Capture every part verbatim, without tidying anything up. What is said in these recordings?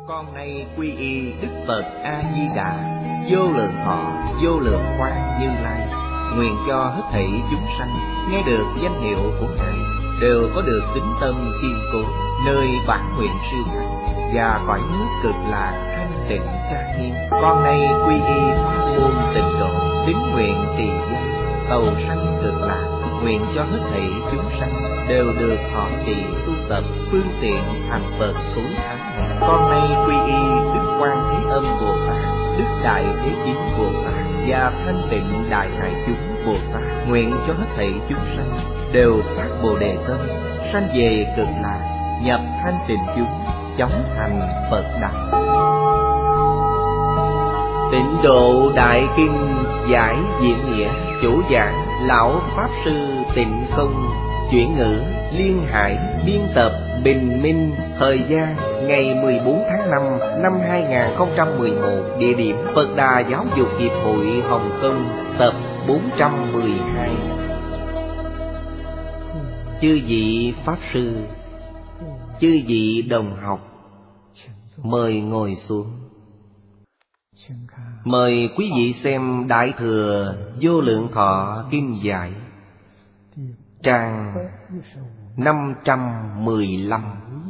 Con nay quy y Đức Phật A Di Đà, vô lượng thọ, vô lượng quang Như Lai. Nguyện cho hết thảy chúng sanh nghe được danh hiệu của Ngài đều có được tín tâm kiên cố, nơi bản nguyện siêu thắng và cõi nước cực lạc thanh tịnh trang nghiêm. Con nay quy y pháp môn tịnh độ, tín nguyện trì danh cầu sanh cực lạc. Nguyện cho hết thảy chúng sanh đều được thọ trì tu tập phương tiện thành Phật tối thắng ngàn. Con nay quy y Đức Quan Thế Âm Bồ Tát, Đức Đại Thế Chí Bồ Tát và Thanh Tịnh Đại Hải Chúng Bồ Tát. Nguyện cho hết thảy chúng sanh đều phát Bồ Đề tâm, sanh về cực lạc, nhập thanh tịnh chúng, chóng thành Phật đẳng. Tịnh Độ Đại Kinh giải diễn nghĩa. Chủ giảng Lão Pháp Sư Tịnh Không. Chuyển ngữ Liên Hải. Biên tập Bình Minh. Thời gian ngày mười bốn tháng năm năm hai nghìn không trăm mười một. Địa điểm Phật Đà Giáo dục Hiệp hội Hồng Kông. Tập bốn trăm mười hai. Chư vị Pháp Sư, chư vị đồng học, mời ngồi xuống. Mời quý vị xem Đại Thừa Vô Lượng Thọ Kinh Giải, trang năm trăm mười lăm,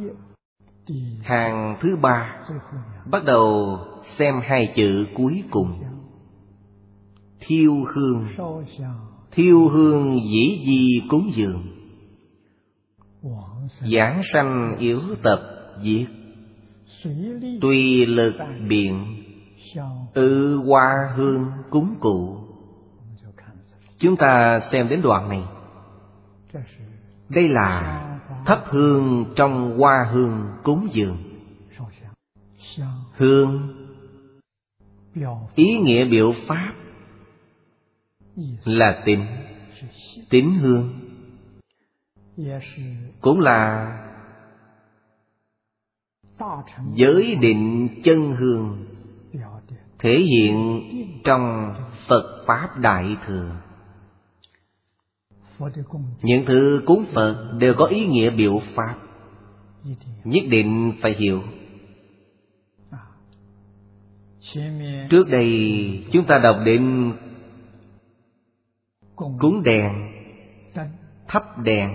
hàng thứ ba. Bắt đầu xem hai chữ cuối cùng. Thiêu hương. Thiêu hương dĩ di cúng dường, giảng sanh yếu tập viết. Tùy lực biện, tự hoa hương cúng cụ. Chúng ta xem đến đoạn này. Đây là thắp hương trong hoa hương cúng dường. Hương ý nghĩa biểu pháp là tín. Tín hương cũng là giới định chân hương, thể hiện trong Phật Pháp Đại Thừa. Những thứ cúng Phật đều có ý nghĩa biểu pháp, nhất định phải hiểu. Trước đây chúng ta đọc đến cúng đèn, thắp đèn.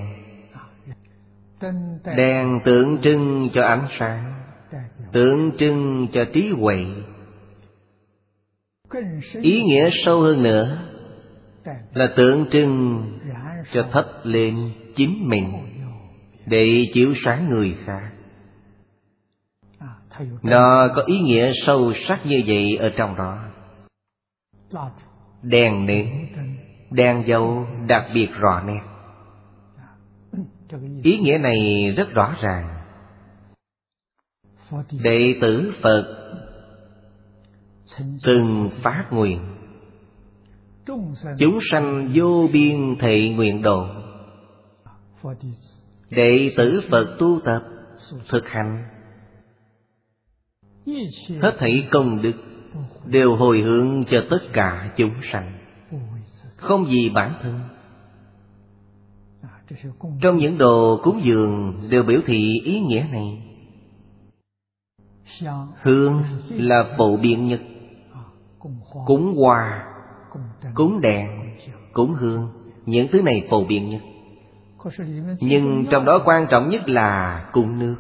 Đèn tượng trưng cho ánh sáng, tượng trưng cho trí huệ. Ý nghĩa sâu hơn nữa là tượng trưng cho thắp lên chính mình để chiếu sáng người khác. Nó có ý nghĩa sâu sắc như vậy ở trong đó. Đèn nến, đèn dầu đặc biệt rõ nét. Ý nghĩa này rất rõ ràng. Đệ tử Phật từng phát nguyện, chúng sanh vô biên thệ nguyện độ. Đệ tử Phật tu tập, thực hành, hết thảy công đức đều hồi hướng cho tất cả chúng sanh, không vì bản thân. Trong những đồ cúng dường đều biểu thị ý nghĩa này. Hương là phổ biến nhất. Cúng hoa, cúng đèn, cúng hương, những thứ này phổ biến nhất. Nhưng trong đó quan trọng nhất là cúng nước.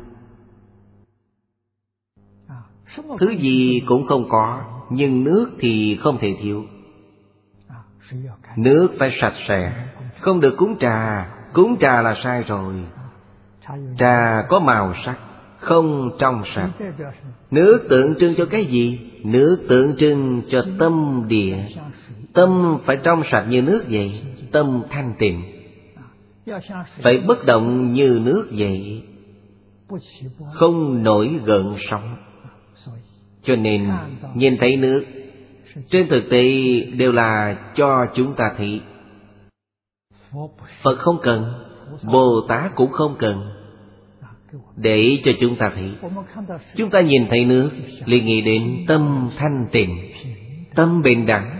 Thứ gì cũng không có, nhưng nước thì không thể thiếu. Nước phải sạch sẽ, không được cúng trà. Cúng trà là sai rồi. Trà có màu sắc, không trong sạch. Nước tượng trưng cho cái gì? Nước tượng trưng cho tâm địa. Tâm phải trong sạch như nước vậy, tâm thanh tịnh. Phải bất động như nước vậy, không nổi gợn sóng. Cho nên nhìn thấy nước, trên thực tế đều là cho chúng ta thấy. Phật không cần, Bồ Tát cũng không cần, để cho chúng ta thấy. Chúng ta nhìn thấy nước liền nghĩ đến tâm thanh tịnh, tâm bình đẳng.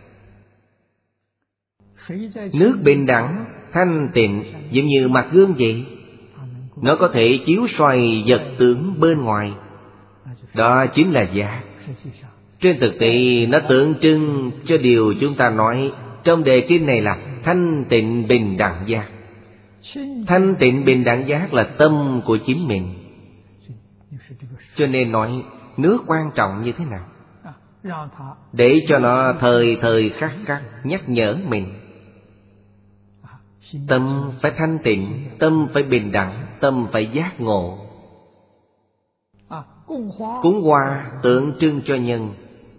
Nước bình đẳng, thanh tịnh giống như mặt gương vậy. Nó có thể chiếu soi vật tướng bên ngoài. Đó chính là giác. Trên thực tế nó tượng trưng cho điều chúng ta nói trong đề kinh này là thanh tịnh bình đẳng giác. Thanh tịnh bình đẳng giác là tâm của chính mình. Cho nên nói nước quan trọng như thế nào, để cho nó thời thời khắc khắc nhắc nhở mình. Tâm phải thanh tịnh, tâm phải bình đẳng, tâm phải giác ngộ. Cúng hoa tượng trưng cho nhân.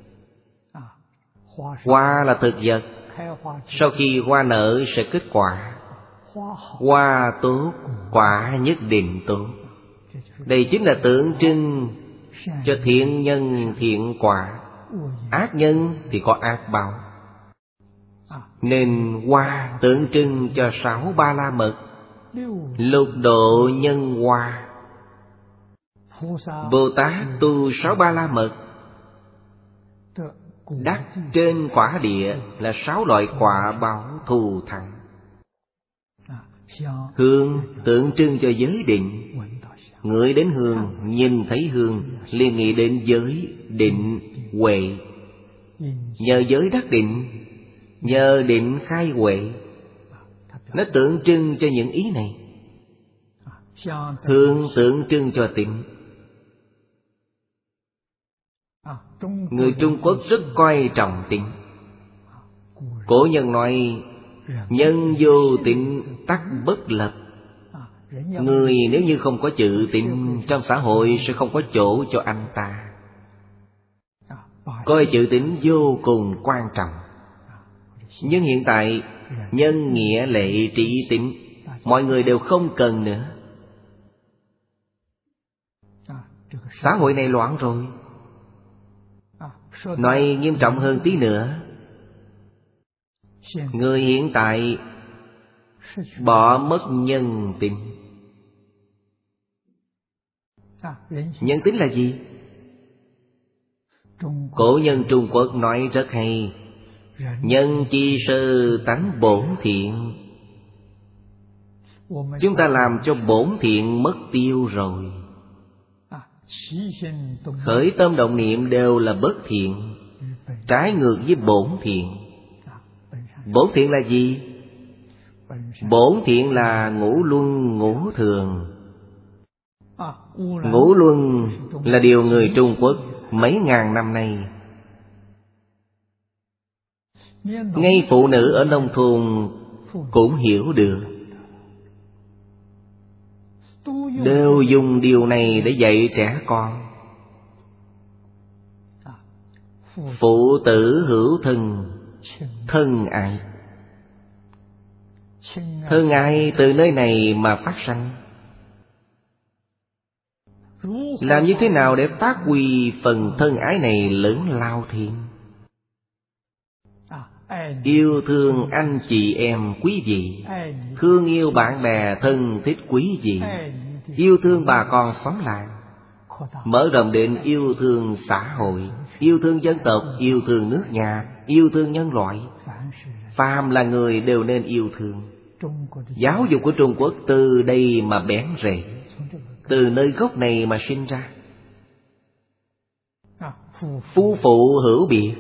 Hoa là thực vật, sau khi hoa nở sẽ kết quả. Hoa tốt, quả nhất định tốt. Đây chính là tượng trưng cho thiện nhân thiện quả, ác nhân thì có ác báo. Nên hoa tượng trưng cho sáu ba la mật, lục độ nhân hoa. Bồ Tát tu sáu ba la mật, đắc trên quả địa là sáu loại quả báo thù thắng. Hương tượng trưng cho giới định. Ngửi đến hương, nhìn thấy hương, liền nghĩ đến giới, định, huệ. Nhờ giới đắc định, nhờ định khai huệ. Nó tượng trưng cho những ý này. Hương tượng trưng cho tịnh. Người Trung Quốc rất coi trọng tịnh. Cổ nhân nói nhân vô tịnh tắc bất lập. Người nếu như không có chữ tịnh, trong xã hội sẽ không có chỗ cho anh ta. Coi chữ tịnh vô cùng quan trọng. Nhưng hiện tại nhân nghĩa lệ trị tịnh, mọi người đều không cần nữa. Xã hội này loạn rồi. Nói nghiêm trọng hơn tí nữa, người hiện tại bỏ mất nhân tính. Nhân tính là gì? Cổ nhân Trung Quốc nói rất hay: nhân chi sơ tánh bổn thiện. Chúng ta làm cho bổn thiện mất tiêu rồi. Khởi tâm động niệm đều là bất thiện, trái ngược với bổn thiện. Bổn thiện là gì? Bổn thiện là ngũ luân ngũ thường. Ngũ luân là điều người Trung Quốc mấy ngàn năm nay, ngay phụ nữ ở nông thôn cũng hiểu được. Đều dùng điều này để dạy trẻ con. Phụ tử hữu thân, thân愛. Thân愛từ nơi này mà phát sanh. Làm như thế nào để phát huy phần thân ái này lớn lao thiên? Yêu thương anh chị em quý vị, thương yêu bạn bè thân thích quý vị, yêu thương bà con xóm làng, mở rộng đến yêu thương xã hội, yêu thương dân tộc, yêu thương nước nhà, yêu thương nhân loại. Phàm là người đều nên yêu thương. Giáo dục của Trung Quốc từ đây mà bén rễ, từ nơi gốc này mà sinh ra. Phu phụ hữu biệt.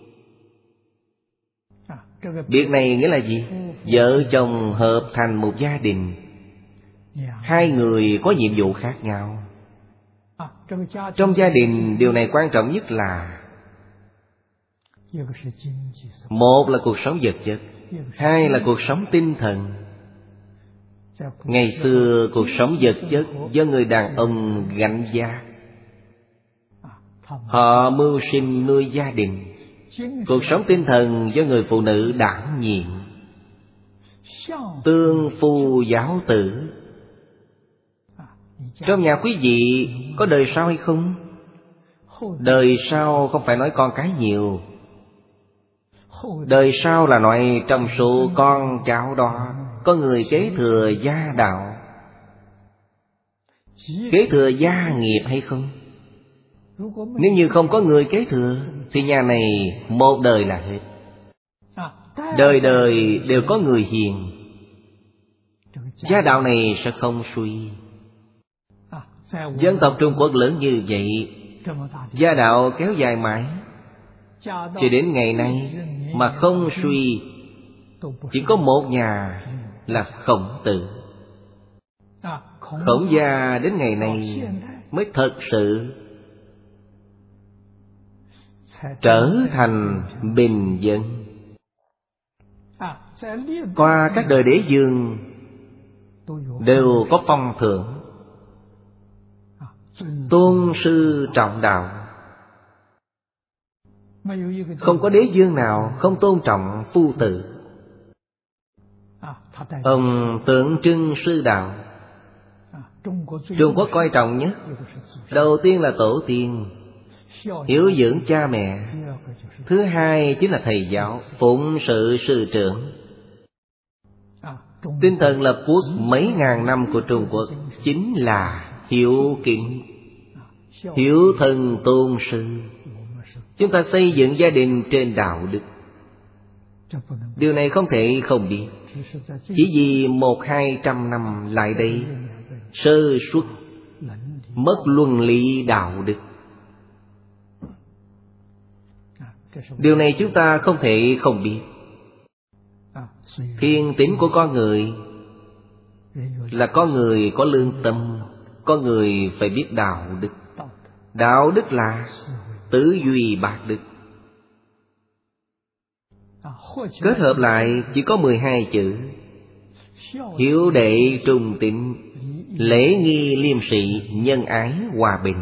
Biệt này nghĩa là gì? Vợ chồng hợp thành một gia đình. Hai người có nhiệm vụ khác nhau. Trong gia đình, điều này quan trọng nhất là: một là cuộc sống vật chất, hai là cuộc sống tinh thần. Ngày xưa cuộc sống vật chất do người đàn ông gánh vác, họ mưu sinh nuôi gia đình. Cuộc sống tinh thần do người phụ nữ đảm nhiệm. Tương phu giáo tử. Trong nhà quý vị có đời sau hay không? Đời sau không phải nói con cái nhiều. Đời sau là nói trong số con cháu đó có người kế thừa gia đạo, kế thừa gia nghiệp hay không? Nếu như không có người kế thừa thì nhà này một đời là hết. Đời đời đều có người hiền, gia đạo này sẽ không suy. Dân tộc Trung Quốc lớn như vậy, Gia đạo kéo dài mãi cho đến ngày nay mà không suy. Chỉ có một nhà là Khổng Tử. Khổng gia đến ngày này mới thật sự trở thành bình dân. Qua các đời đế vương đều có phong thưởng, tôn sư trọng đạo. Không có đế vương nào không tôn trọng phu tử. Ông tượng trưng sư đạo. Trung Quốc coi trọng nhất, đầu tiên là tổ tiên, hiếu dưỡng cha mẹ. Thứ hai chính là thầy giáo, phụng sự sư trưởng. Tinh thần lập quốc mấy ngàn năm của Trung Quốc chính là hiếu kính, hiếu thân tôn sư. Chúng ta xây dựng gia đình trên đạo đức. Điều này không thể không biết. Chỉ vì một hai trăm năm lại đây sơ suất, mất luân lý đạo đức. Điều này chúng ta không thể không biết. Thiên tính của con người là con người có lương tâm, con người phải biết đạo đức. Đạo đức là tứ duy bát đức. Kết hợp lại chỉ có mười hai chữ: hiếu đệ trung tín, lễ nghi liêm sĩ, nhân ái hòa bình.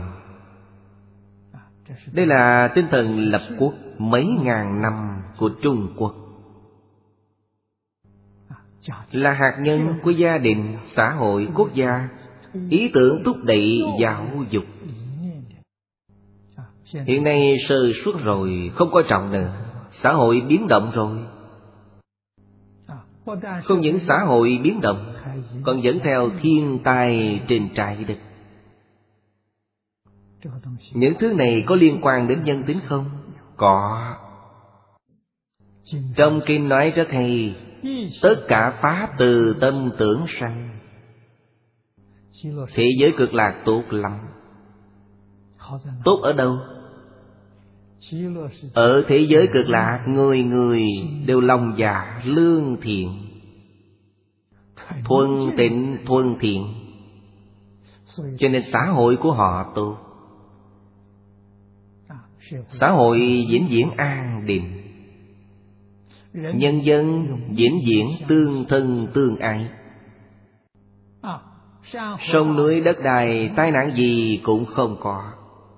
Đây là tinh thần lập quốc mấy ngàn năm của Trung Quốc, là hạt nhân của gia đình, xã hội, quốc gia, ý tưởng thúc đẩy giáo dục. Hiện nay sơ suất rồi, không coi trọng nữa. Xã hội biến động rồi. Không những xã hội biến động, còn dẫn theo thiên tai trên trái đất. Những thứ này có liên quan đến nhân tính không? Có. Trong kinh nói rất hay: tất cả pháp từ tâm tưởng sanh. Thế giới cực lạc tốt lắm. Tốt ở đâu? Ở thế giới cực lạc, người người đều lòng dạ lương thiện, thuần tịnh thuần thiện, cho nên xã hội của họ tốt. Xã hội vĩnh viễn an định, nhân dân vĩnh viễn tương thân tương ái. Sông núi đất đai, tai nạn gì cũng không có.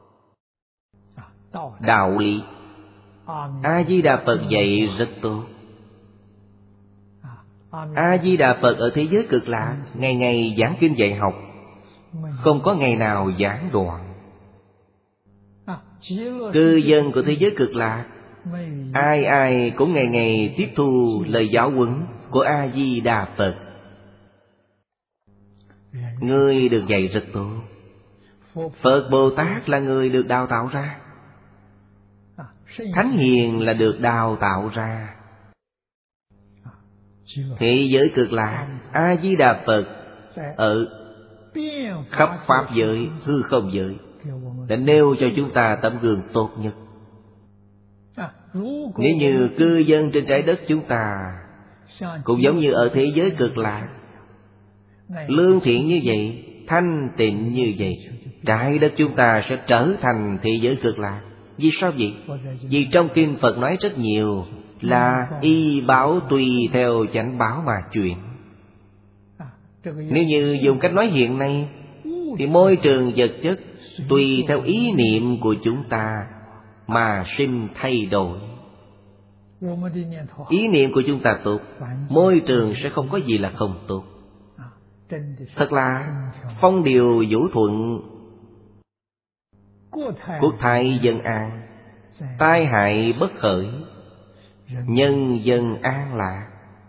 Đạo lý A Di Đà Phật dạy rất tốt. A Di Đà Phật ở thế giới cực lạc ngày ngày giảng kinh dạy học, không có ngày nào giảng đoạn. Cư dân của thế giới cực lạc, ai ai cũng ngày ngày tiếp thu lời giáo huấn của A Di Đà Phật. Người được dạy rất tốt. Phật Bồ Tát là người được đào tạo ra. Thánh hiền là được đào tạo ra. Thế giới cực lạc, A Di Đà Phật ở khắp pháp giới, hư không giới, đã nêu cho chúng ta tấm gương tốt nhất. Nếu như cư dân trên trái đất chúng ta cũng giống như ở thế giới cực lạc, lương thiện như vậy, thanh tịnh như vậy, trái đất chúng ta sẽ trở thành thế giới cực lạc. Vì sao vậy? Vì trong kinh Phật nói rất nhiều là y báo tùy theo chánh báo mà chuyển. Nếu như dùng cách nói hiện nay thì môi trường vật chất tùy theo ý niệm của chúng ta mà sinh thay đổi. Ý niệm của chúng ta tốt, môi trường sẽ không có gì là không tốt. Thật là phong điều vũ thuận, quốc thái dân an, tai hại bất khởi, nhân dân an lạc.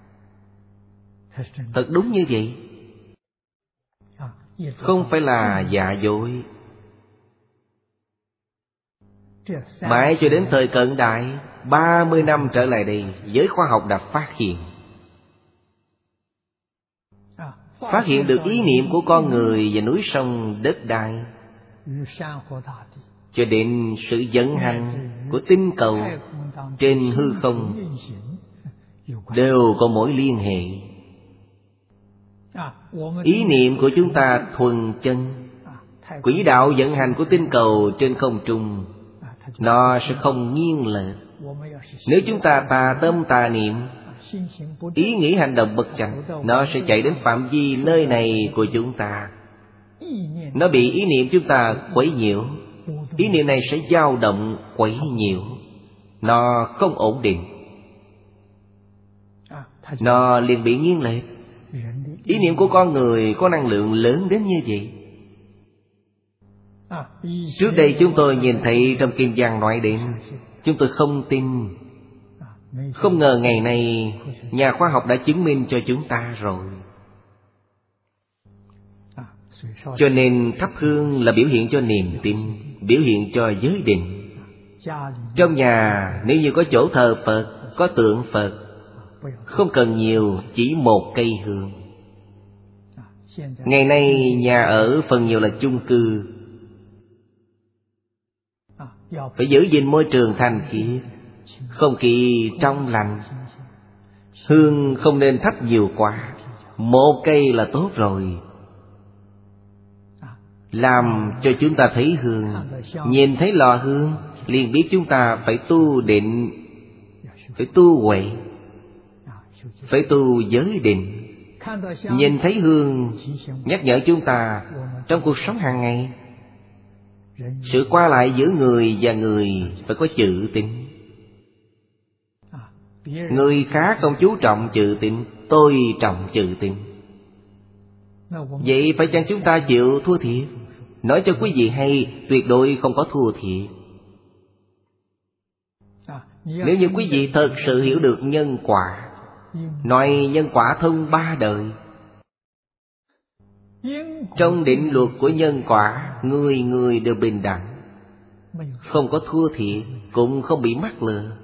Thật đúng như vậy, không phải là giả dối. Mãi cho đến thời cận đại, ba mươi năm trở lại đây, giới khoa học đã phát hiện Phát hiện được ý niệm của con người và núi sông đất đai cho đến sự vận hành của tinh cầu trên hư không đều có mối liên hệ. Ý niệm của chúng ta thuần chân, quỹ đạo vận hành của tinh cầu trên không trung nó sẽ không nghiêng lệch. Nếu chúng ta tà tâm tà niệm, ý nghĩ hành động bất chánh, nó sẽ chạy đến phạm vi nơi này của chúng ta. Nó bị ý niệm chúng ta quấy nhiễu, ý niệm này sẽ dao động quấy nhiễu, nó không ổn định, nó liền bị nghiêng lệch. Ý niệm của con người có năng lượng lớn đến như vậy. Trước đây chúng tôi nhìn thấy trong Kim Giang nói đến, chúng tôi không tin. Không ngờ ngày nay nhà khoa học đã chứng minh cho chúng ta rồi. Cho nên thắp hương là biểu hiện cho niềm tin, biểu hiện cho giới định. Trong nhà nếu như có chỗ thờ Phật, có tượng Phật, không cần nhiều, chỉ một cây hương. Ngày nay nhà ở phần nhiều là chung cư, phải giữ gìn môi trường thanh khiết, không khí trong lành. Hương không nên thắp nhiều quá, một cây là tốt rồi. Làm cho chúng ta thấy hương, nhìn thấy lò hương, liền biết chúng ta phải tu định, phải tu huệ, phải tu giới định. Nhìn thấy hương nhắc nhở chúng ta trong cuộc sống hàng ngày, sự qua lại giữa người và người phải có chữ tín. Người khác không chú trọng chữ tín, tôi trọng chữ tín. Vậy phải chăng chúng ta chịu thua thiệt? Nói cho quý vị hay, tuyệt đối không có thua thiệt. Nếu như quý vị thật sự hiểu được nhân quả, nói nhân quả thông ba đời. Trong định luật của nhân quả, người người đều bình đẳng, không có thua thiệt, cũng không bị mắc lừa.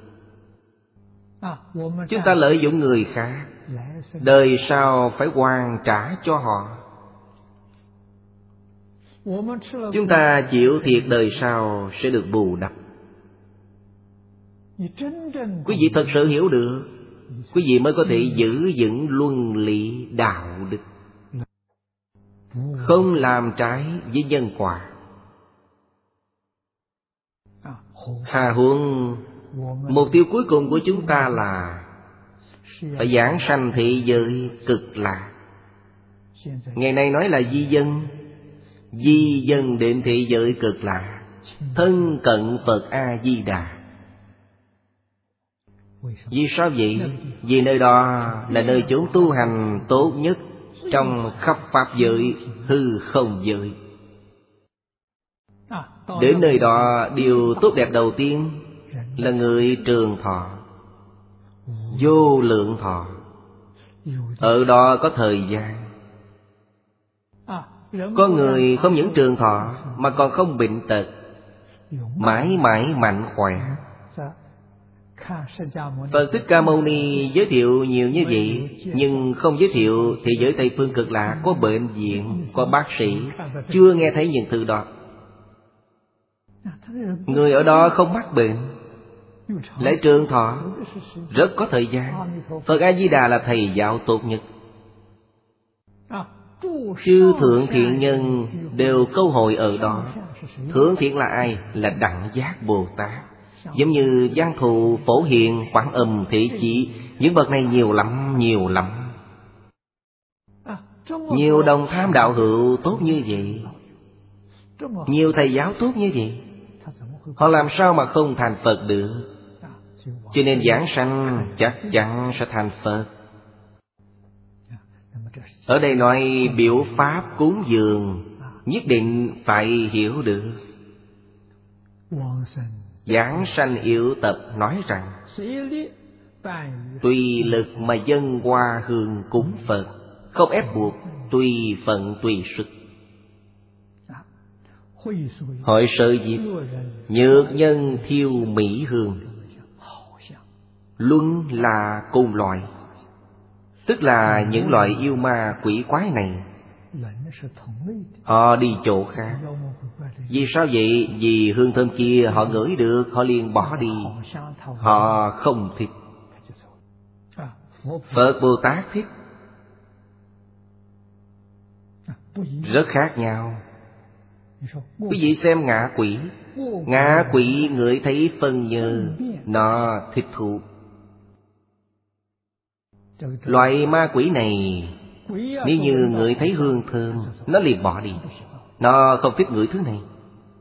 Chúng ta lợi dụng người khác, đời sau phải hoàn trả cho họ. Chúng ta chịu thiệt, đời sau sẽ được bù đắp. Quý vị thật sự hiểu được, quý vị mới có thể giữ vững luân lý đạo đức, không làm trái với nhân quả. Hà huống mục tiêu cuối cùng của chúng ta là phải giảng sanh thị giới cực lạc. Ngày nay nói là di dân, di dân đến thị giới cực lạc, thân cận Phật A-di-đà. Vì sao vậy? Vì nơi đó là nơi chốn tu hành tốt nhất trong khắp pháp giới, hư không giới. Đến nơi đó, điều tốt đẹp đầu tiên là người trường thọ, vô lượng thọ. Ở đó có thời gian. Có người không những trường thọ mà còn không bệnh tật, mãi mãi mạnh khỏe. Phật Thích Ca Mâu Ni giới thiệu nhiều như vậy, nhưng không giới thiệu thế giới Tây Phương Cực Lạc có bệnh viện, có bác sĩ. Chưa nghe thấy những thứ đó. Người ở đó không mắc bệnh, lại trường thọ, rất có thời gian. Phật A-di-đà là thầy giáo tốt nhất. Chư thượng thiện nhân đều câu hội ở đó. Thượng thiện là ai? Là Đẳng Giác Bồ Tát. Giống như Giang Thụ, Phổ Hiền, Quảng Âm, Thị Chỉ. Những bậc này nhiều lắm, nhiều lắm. Nhiều đồng tham đạo hữu tốt như vậy, nhiều thầy giáo tốt như vậy, họ làm sao mà không thành Phật được? Cho nên giảng sanh chắc chắn sẽ thành Phật. Ở đây nói biểu pháp cúng dường, nhất định phải hiểu được. Giảng sanh yếu tập nói rằng tùy lực mà dâng hoa hương cúng Phật, không ép buộc, tùy phận tùy sức. Hội Sở Diệp, nhược nhân thiêu mỹ hương, luân là cùng loại, tức là những loại yêu ma quỷ quái này. Họ đi chỗ khác, Vì sao vậy? Vì hương thơm kia họ ngửi được, họ liền bỏ đi. Họ không thích. Phật Bồ Tát thích. Rất khác nhau. Quý vị xem ngạ quỷ. Ngạ quỷ ngửi thấy phân nhơ, nó thích thú. Loại ma quỷ này, nếu như ngửi thấy hương thơm, nó liền bỏ đi. Nó không thích ngửi thứ này.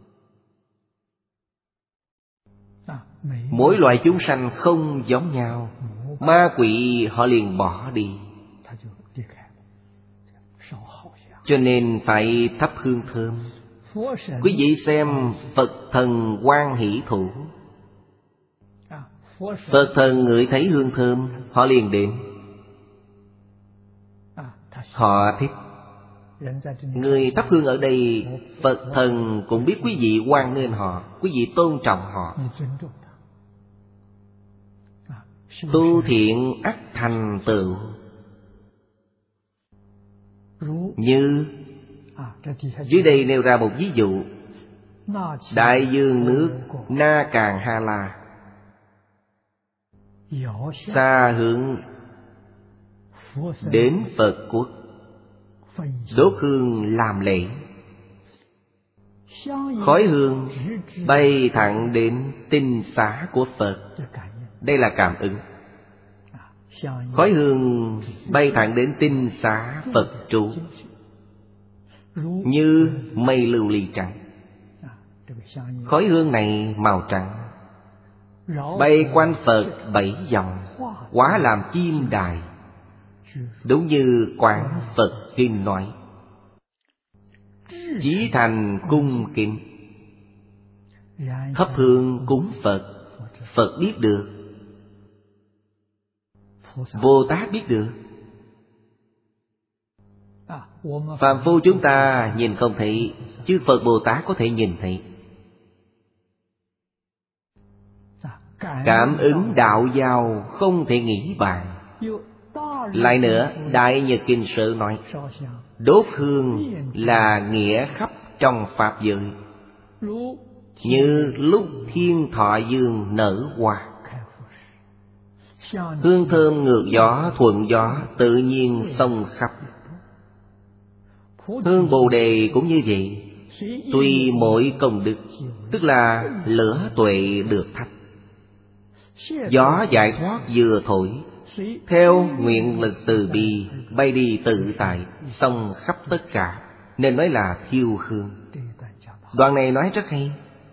Mỗi loài chúng sanh không giống nhau. Ma quỷ họ liền bỏ đi. Cho nên phải thắp hương thơm. Quý vị xem Phật thần Quan Hỷ Thủ. Phật thần ngửi thấy hương thơm, họ liền đến. Họ thích. Người thắp hương ở đây, Phật thần cũng biết quý vị hoan nghênh họ, quý vị tôn trọng họ. Tu thiện ắt thành tựu. Như dưới đây nêu ra một ví dụ. Đại dương nước Na Càn Ha La xa hướng đến Phật quốc, đốt hương làm lễ. Khói hương bay thẳng đến tinh xá của Phật. Đây là cảm ứng. Khói hương bay thẳng đến tinh xá Phật trụ, như mây lưu ly trắng. Khói hương này màu trắng, bay quanh Phật bảy vòng, hóa làm chim đài. Đúng như Quán Phật Kinh nói: chí thành cung kính, thắp hương cúng Phật. Phật biết được, Bồ Tát biết được. Phàm phu chúng ta nhìn không thấy, chứ Phật Bồ Tát có thể nhìn thấy. Cảm ứng đạo giao không thể nghĩ bàn. Lại nữa, Đại Nhật Kinh Sự nói, đốt hương là nghĩa khắp trong Pháp giới, như lúc thiên thọ dương nở hoa. Hương thơm ngược gió thuận gió, tự nhiên xông khắp. Hương Bồ Đề cũng như vậy, tùy mỗi công đức, tức là lửa tuệ được thắp. Gió giải thoát vừa thổi, theo nguyện lực từ bi, bay đi tự tại, xông khắp tất cả, nên nói là thiêu hương. Đoạn này nói rất hay.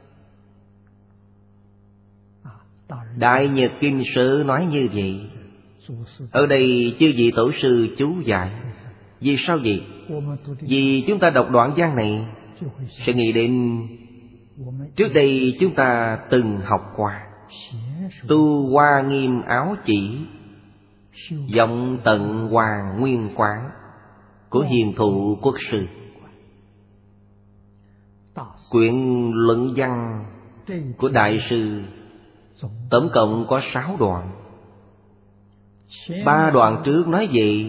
Đại Nhật Kinh Sự nói như vậy. Ở đây chư vị tổ sư chú giải. Vì sao vậy? Vì chúng ta đọc đoạn văn này sẽ nghĩ đến trước đây chúng ta từng học qua. Tu Hoa Nghiêm Áo Chỉ, vọng tận Hoàng Nguyên Quán của Hiền Thụ Quốc Sư. Quyển luận văn của Đại sư tổng cộng có sáu đoạn. Ba đoạn trước nói về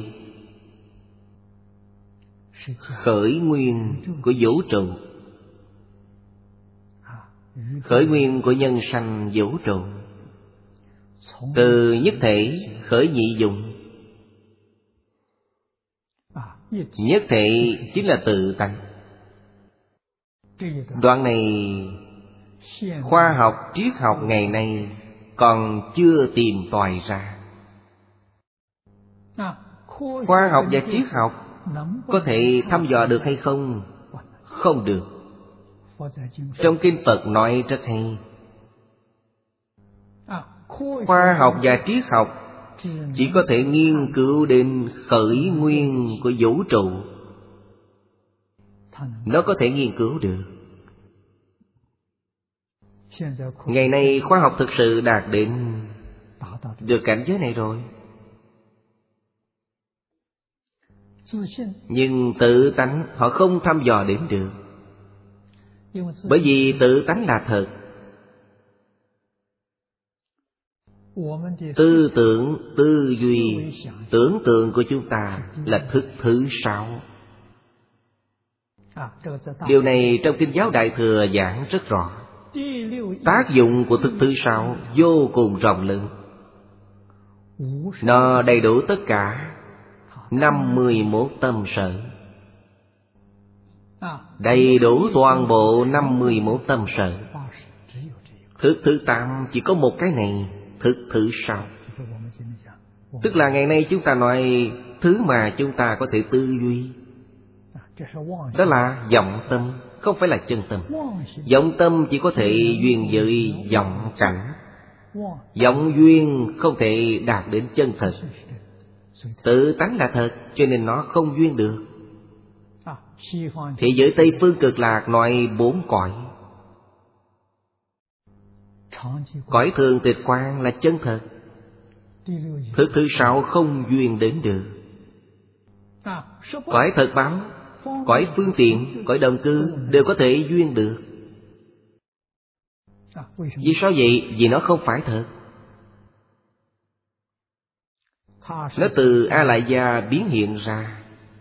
khởi nguyên của vũ trụ, khởi nguyên của nhân sanh vũ trụ, từ nhất thể khởi nhị dụng. Nhất thể chính là tự tánh. Đoạn này khoa học triết học ngày nay còn chưa tìm tòi ra. Khoa học và triết học có thể thăm dò được hay không? Không được. Trong Kinh Phật nói rất hay. Khoa học và triết học chỉ có thể nghiên cứu đến khởi nguyên của vũ trụ. Nó có thể nghiên cứu được. Ngày nay khoa học thực sự đạt đến được cảnh giới này rồi. Nhưng tự tánh họ không thăm dò đến được. Bởi vì tự tánh là thật. Tư tưởng, tư duy, tưởng tượng của chúng ta là thức thứ sáu. Điều này trong Kinh Giáo Đại Thừa giảng rất rõ. Tác dụng của thức thứ sáu vô cùng rộng lớn. Nó đầy đủ tất cả năm mươi mốt tâm sở. Đầy đủ toàn bộ năm mươi mốt tâm sở. Thức thứ tám chỉ có một cái này, thức thứ sáu. Tức là ngày nay chúng ta nói thứ mà chúng ta có thể tư duy. Đó là vọng tâm, không phải là chân tâm. Vọng tâm chỉ có thể duyên với vọng cảnh. Vọng duyên không thể đạt đến chân thật. Tự tánh là thật, cho nên nó không duyên được. Thế giới Tây Phương Cực Lạc nói bốn cõi. Cõi thường tịch quang là chân thật. Thức thứ sáu không duyên đến được. Cõi thật báo, cõi phương tiện, cõi đồng cư đều có thể duyên được. Vì sao vậy? Vì nó không phải thật. Nó từ A Lại Gia biến hiện ra.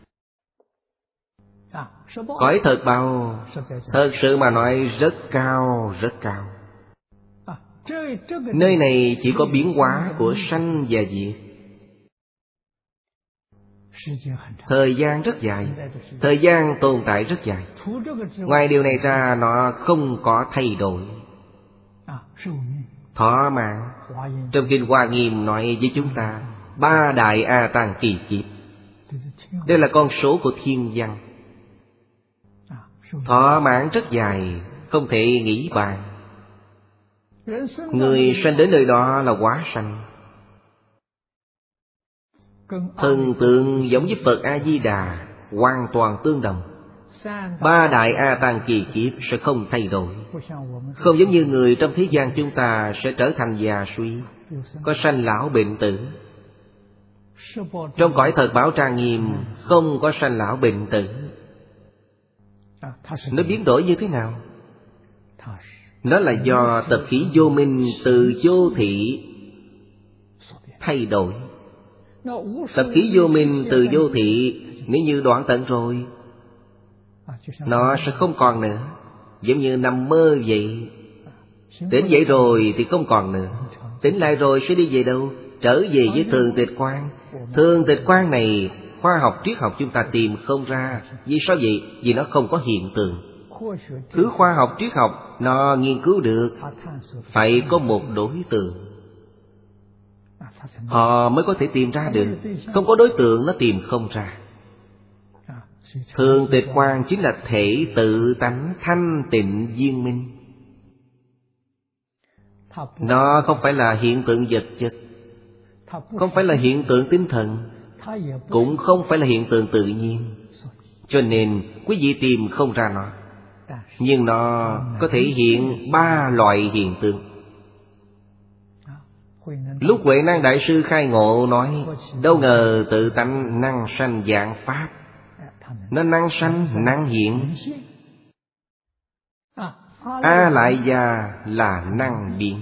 Cõi thật báo, thật sự mà nói rất cao, rất cao. Nơi này chỉ có biến hóa của sanh và diệt. Thời gian rất dài. Thời gian tồn tại rất dài. Ngoài điều này ra nó không có thay đổi. Thọ mạng. Trong Kinh Hoa Nghiêm nói với chúng ta ba đại A Tăng kỳ kiếp. Đây là con số của thiên văn. Thọ mạng rất dài, không thể nghĩ bàn. Người sanh đến nơi đó là hóa sanh. Thần tượng giống với Phật A-di-đà hoàn toàn tương đồng. Ba đại A Tăng kỳ kiếp sẽ không thay đổi. Không giống như người trong thế gian chúng ta sẽ trở thành già suy, có sanh lão bệnh tử. Trong cõi thật báo trang nghiêm không có sanh lão bệnh tử. Nó biến đổi như thế nào? Nó là do tập khí vô minh từ vô thị thay đổi. Tập khí vô minh từ vô thị nếu như đoạn tận rồi, nó sẽ không còn nữa. Giống như nằm mơ vậy. Tỉnh dậy rồi thì không còn nữa. Tỉnh lại rồi sẽ đi về đâu? Trở về với thường tịch quang. Thường tịch quang này khoa học triết học chúng ta tìm không ra. Vì sao vậy? Vì nó không có hiện tượng. Thứ khoa học triết học nó nghiên cứu được phải có một đối tượng, họ mới có thể tìm ra được. Không có đối tượng nó tìm không ra. Thường tịch quang chính là thể tự tánh thanh tịnh viên minh. Nó không phải là hiện tượng vật chất, không phải là hiện tượng tinh thần, cũng không phải là hiện tượng tự nhiên. Cho nên quý vị tìm không ra nó. Nhưng nó có thể hiện ba loại hiện tượng. Lúc Huệ Năng Đại Sư khai ngộ nói, đâu ngờ tự tánh năng sanh vạn pháp. Nó năng sanh năng hiện. A Lại Gia là năng biến.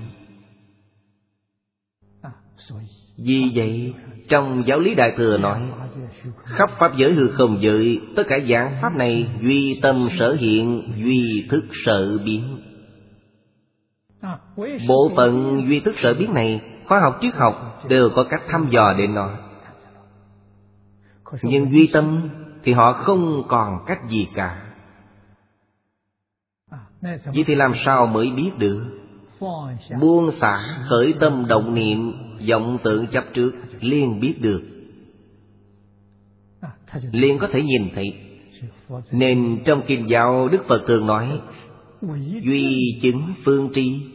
Vì vậy trong giáo lý Đại Thừa nói, khắp pháp giới hư không giới, tất cả dạng pháp này duy tâm sở hiện, duy thức sở biến. Bộ phận duy thức sở biến này, khoa học triết học đều có cách thăm dò để nó. Nhưng duy tâm thì họ không còn cách gì cả. Vậy thì làm sao mới biết được? Buông xả khởi tâm động niệm, vọng tưởng chấp trước, liền biết được, liền có thể nhìn thấy. Nên trong Kinh Giáo Đức Phật thường nói duy chứng phương tri.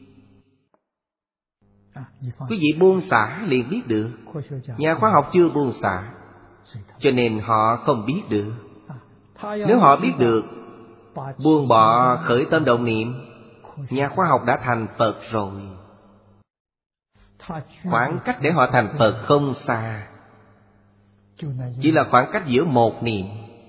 Quý vị buông xả liền biết được. Nhà khoa học chưa buông xả, cho nên họ không biết được. Nếu họ biết được, buông bỏ khởi tâm động niệm, nhà khoa học đã thành Phật rồi. Khoảng cách để họ thành Phật không xa, chỉ là khoảng cách giữa một niệm.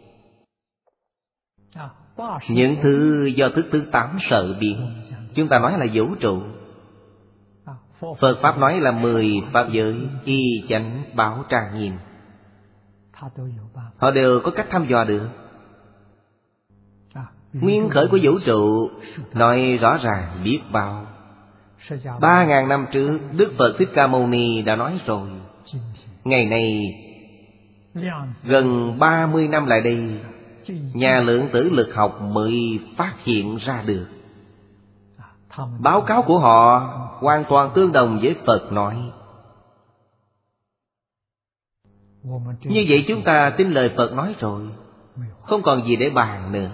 Những thứ do thức thứ tám sở biến, chúng ta nói là vũ trụ. Phật Pháp nói là mười pháp giới, y chánh báo trang nghiêm. Họ đều có cách thăm dò được. Nguyên khởi của vũ trụ nói rõ ràng biết bao. Ba ngàn năm trước Đức Phật Thích Ca Mâu Ni đã nói rồi. Ngày nay gần ba mươi năm lại đây, nhà lượng tử lực học mới phát hiện ra được. Báo cáo của họ hoàn toàn tương đồng với Phật nói. Như vậy chúng ta tin lời Phật nói rồi, không còn gì để bàn nữa.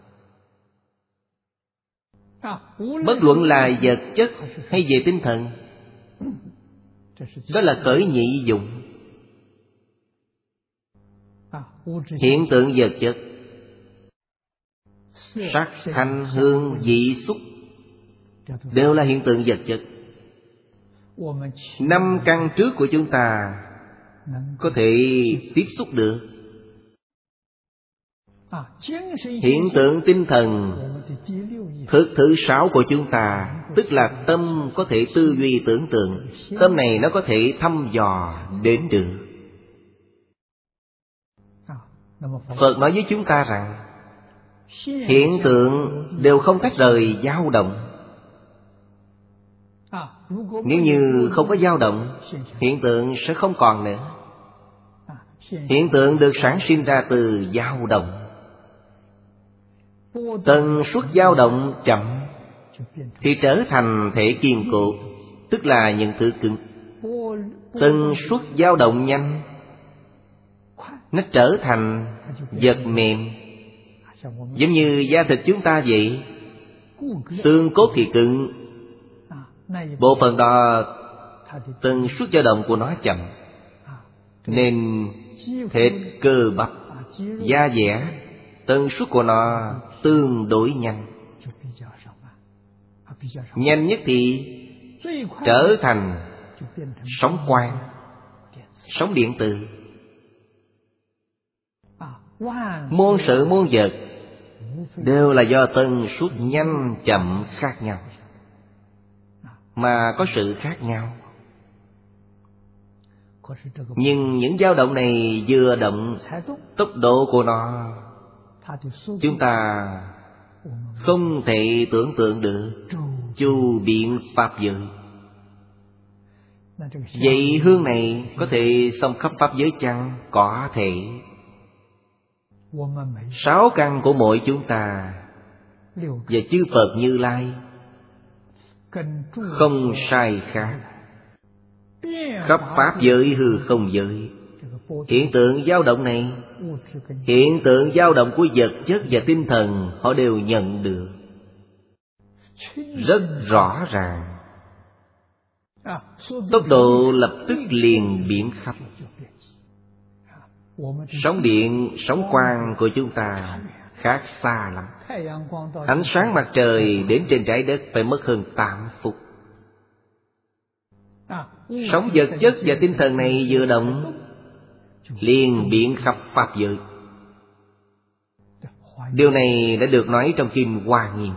Bất luận là vật chất hay về tinh thần, đó là khởi nhị dụng. Hiện tượng vật chất, sắc, thanh, hương, vị, xúc đều là hiện tượng vật chất. Năm căn trước của chúng ta có thể tiếp xúc được. Hiện tượng tinh thần, thức thứ sáu của chúng ta, tức là tâm có thể tư duy tưởng tượng. Tâm này nó có thể thăm dò đến được. Phật nói với chúng ta rằng hiện tượng đều không tách rời dao động. Nếu như không có dao động, hiện tượng sẽ không còn nữa. Hiện tượng được sản sinh ra từ dao động. Tần suất dao động chậm thì trở thành thể kiên cố, tức là những thứ cứng. Tần suất dao động nhanh, nó trở thành vật mềm. Giống như da thịt chúng ta vậy, xương cốt thì cứng, bộ phận đó tần suất dao động của nó chậm, nên thịt, cơ bắp, da dẻ tần suất của nó tương đối nhanh. Nhanh nhất thì trở thành sóng quang, sóng điện từ. Muôn sự muôn vật đều là do tần suất nhanh chậm khác nhau mà có sự khác nhau. Nhưng những dao động này vừa động, tốc độ của nó chúng ta không thể tưởng tượng được. Chu biện pháp giới. Vậy hương này có thể xông khắp pháp giới chăng? Có thể. Sáu căn của mỗi chúng ta và chư Phật Như Lai không sai khác. Khắp pháp giới hư không giới, hiện tượng dao động này, hiện tượng dao động của vật chất và tinh thần, họ đều nhận được rất rõ ràng. Tốc độ lập tức liền biến khắp. Sóng điện, sóng quang của chúng ta khác xa lắm. Ánh sáng mặt trời đến trên trái đất phải mất hơn tám phút. Sóng vật chất và tinh thần này vừa động liền biến khắp pháp giới. Điều này đã được nói trong kinh Hoa Nghiêm.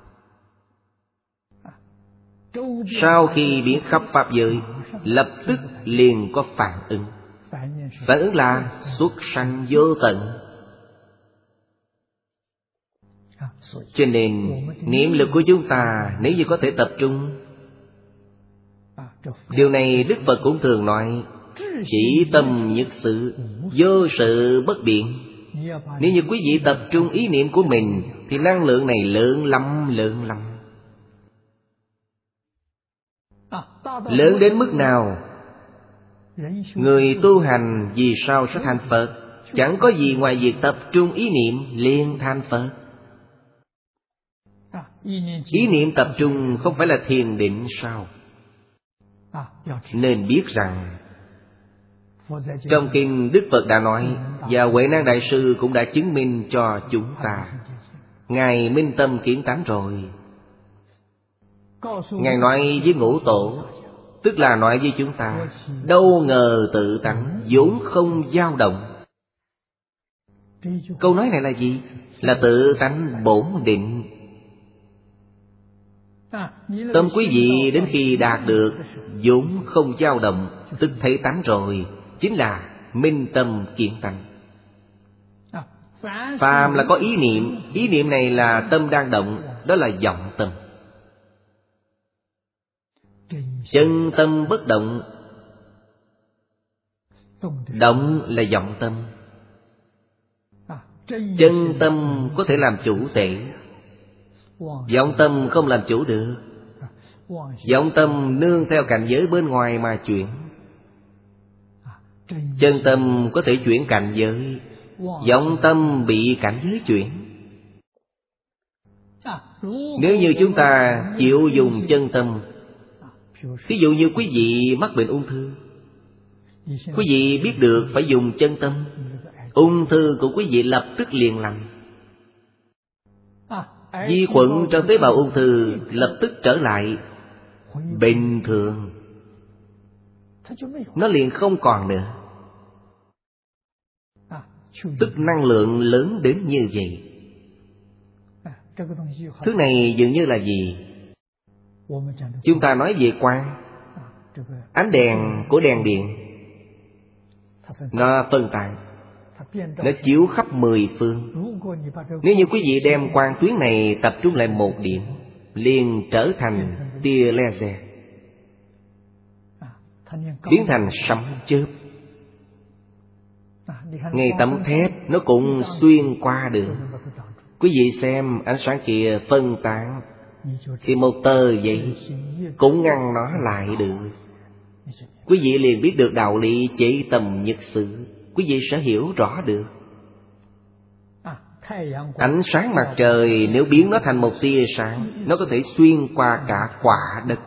Sau khi biến khắp pháp giới, lập tức liền có phản ứng. Phản ứng là xuất sanh vô tận. Cho nên niệm lực của chúng ta nếu như có thể tập trung, điều này Đức Phật cũng thường nói, chỉ tâm nhất sự, vô sự bất biện. Nếu như quý vị tập trung ý niệm của mình thì năng lượng này lớn lắm, lớn lắm. Lớn đến mức nào? Người tu hành vì sao sẽ thành Phật? Chẳng có gì ngoài việc tập trung ý niệm liền thành Phật. Ý niệm tập trung không phải là thiền định sao? Nên biết rằng trong kinh Đức Phật đã nói, và Huệ Năng Đại Sư cũng đã chứng minh cho chúng ta. Ngài minh tâm kiến tánh rồi. Ngài nói với Ngũ Tổ, tức là nói với chúng ta, đâu ngờ tự tánh vốn không dao động. Câu nói này là gì? Là tự tánh bổn định. Tâm quý vị đến khi đạt được vốn không dao động, tức thấy tánh rồi, chính là minh tâm kiến tánh. Phàm là có ý niệm, ý niệm này là tâm đang động, đó là vọng tâm. Chân tâm bất động, động là vọng tâm. Chân tâm có thể làm chủ tể, vọng tâm không làm chủ được. Vọng tâm nương theo cảnh giới bên ngoài mà chuyển. Chân tâm có thể chuyển cảnh giới, vọng tâm bị cảnh giới chuyển. Nếu như chúng ta chịu dùng chân tâm, ví dụ như quý vị mắc bệnh ung thư, quý vị biết được phải dùng chân tâm, ung thư của quý vị lập tức liền lành. Vi khuẩn trong tế bào ung thư lập tức trở lại bình thường, nó liền không còn nữa. Tức năng lượng lớn đến như vậy. Thứ này dường như là gì? Chúng ta nói về quang. Ánh đèn của đèn điện, nó phân tán, nó chiếu khắp mười phương. Nếu như quý vị đem quang tuyến này tập trung lại một điểm, liền trở thành tia laser, biến thành sấm chớp. Ngay tấm thép nó cũng xuyên qua được. Quý vị xem ánh sáng kia phân tán, thì một tờ giấy cũng ngăn nó lại được. Quý vị liền biết được đạo lý chỉ tầm nhất sự. Quý vị sẽ hiểu rõ được. Ánh sáng mặt trời nếu biến nó thành một tia sáng, nó có thể xuyên qua cả quả đất.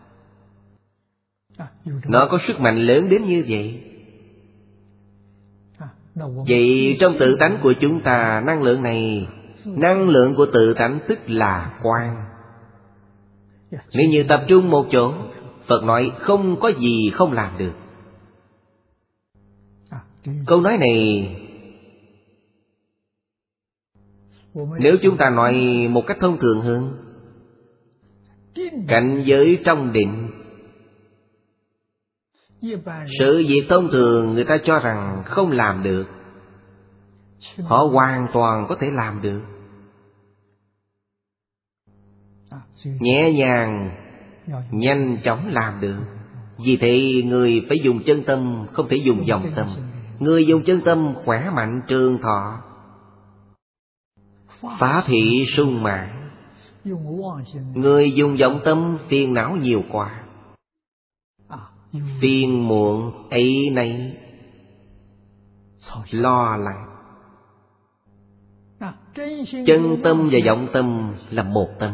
Nó có sức mạnh lớn đến như vậy. Vậy trong tự tánh của chúng ta, năng lượng này, năng lượng của tự tánh tức là quang. Nếu như tập trung một chỗ, Phật nói không có gì không làm được. Câu nói này, nếu chúng ta nói một cách thông thường hơn, cảnh giới trong định, sự việc thông thường người ta cho rằng không làm được, họ hoàn toàn có thể làm được. Nhẹ nhàng, nhanh chóng làm được. Vì thế người phải dùng chân tâm, không thể dùng vọng tâm. Người dùng chân tâm khỏe mạnh trường thọ, phá thị sung mãn. Người dùng vọng tâm phiền não nhiều quá, phiền muộn ấy nấy, lo lắng. Chân tâm và vọng tâm là một tâm.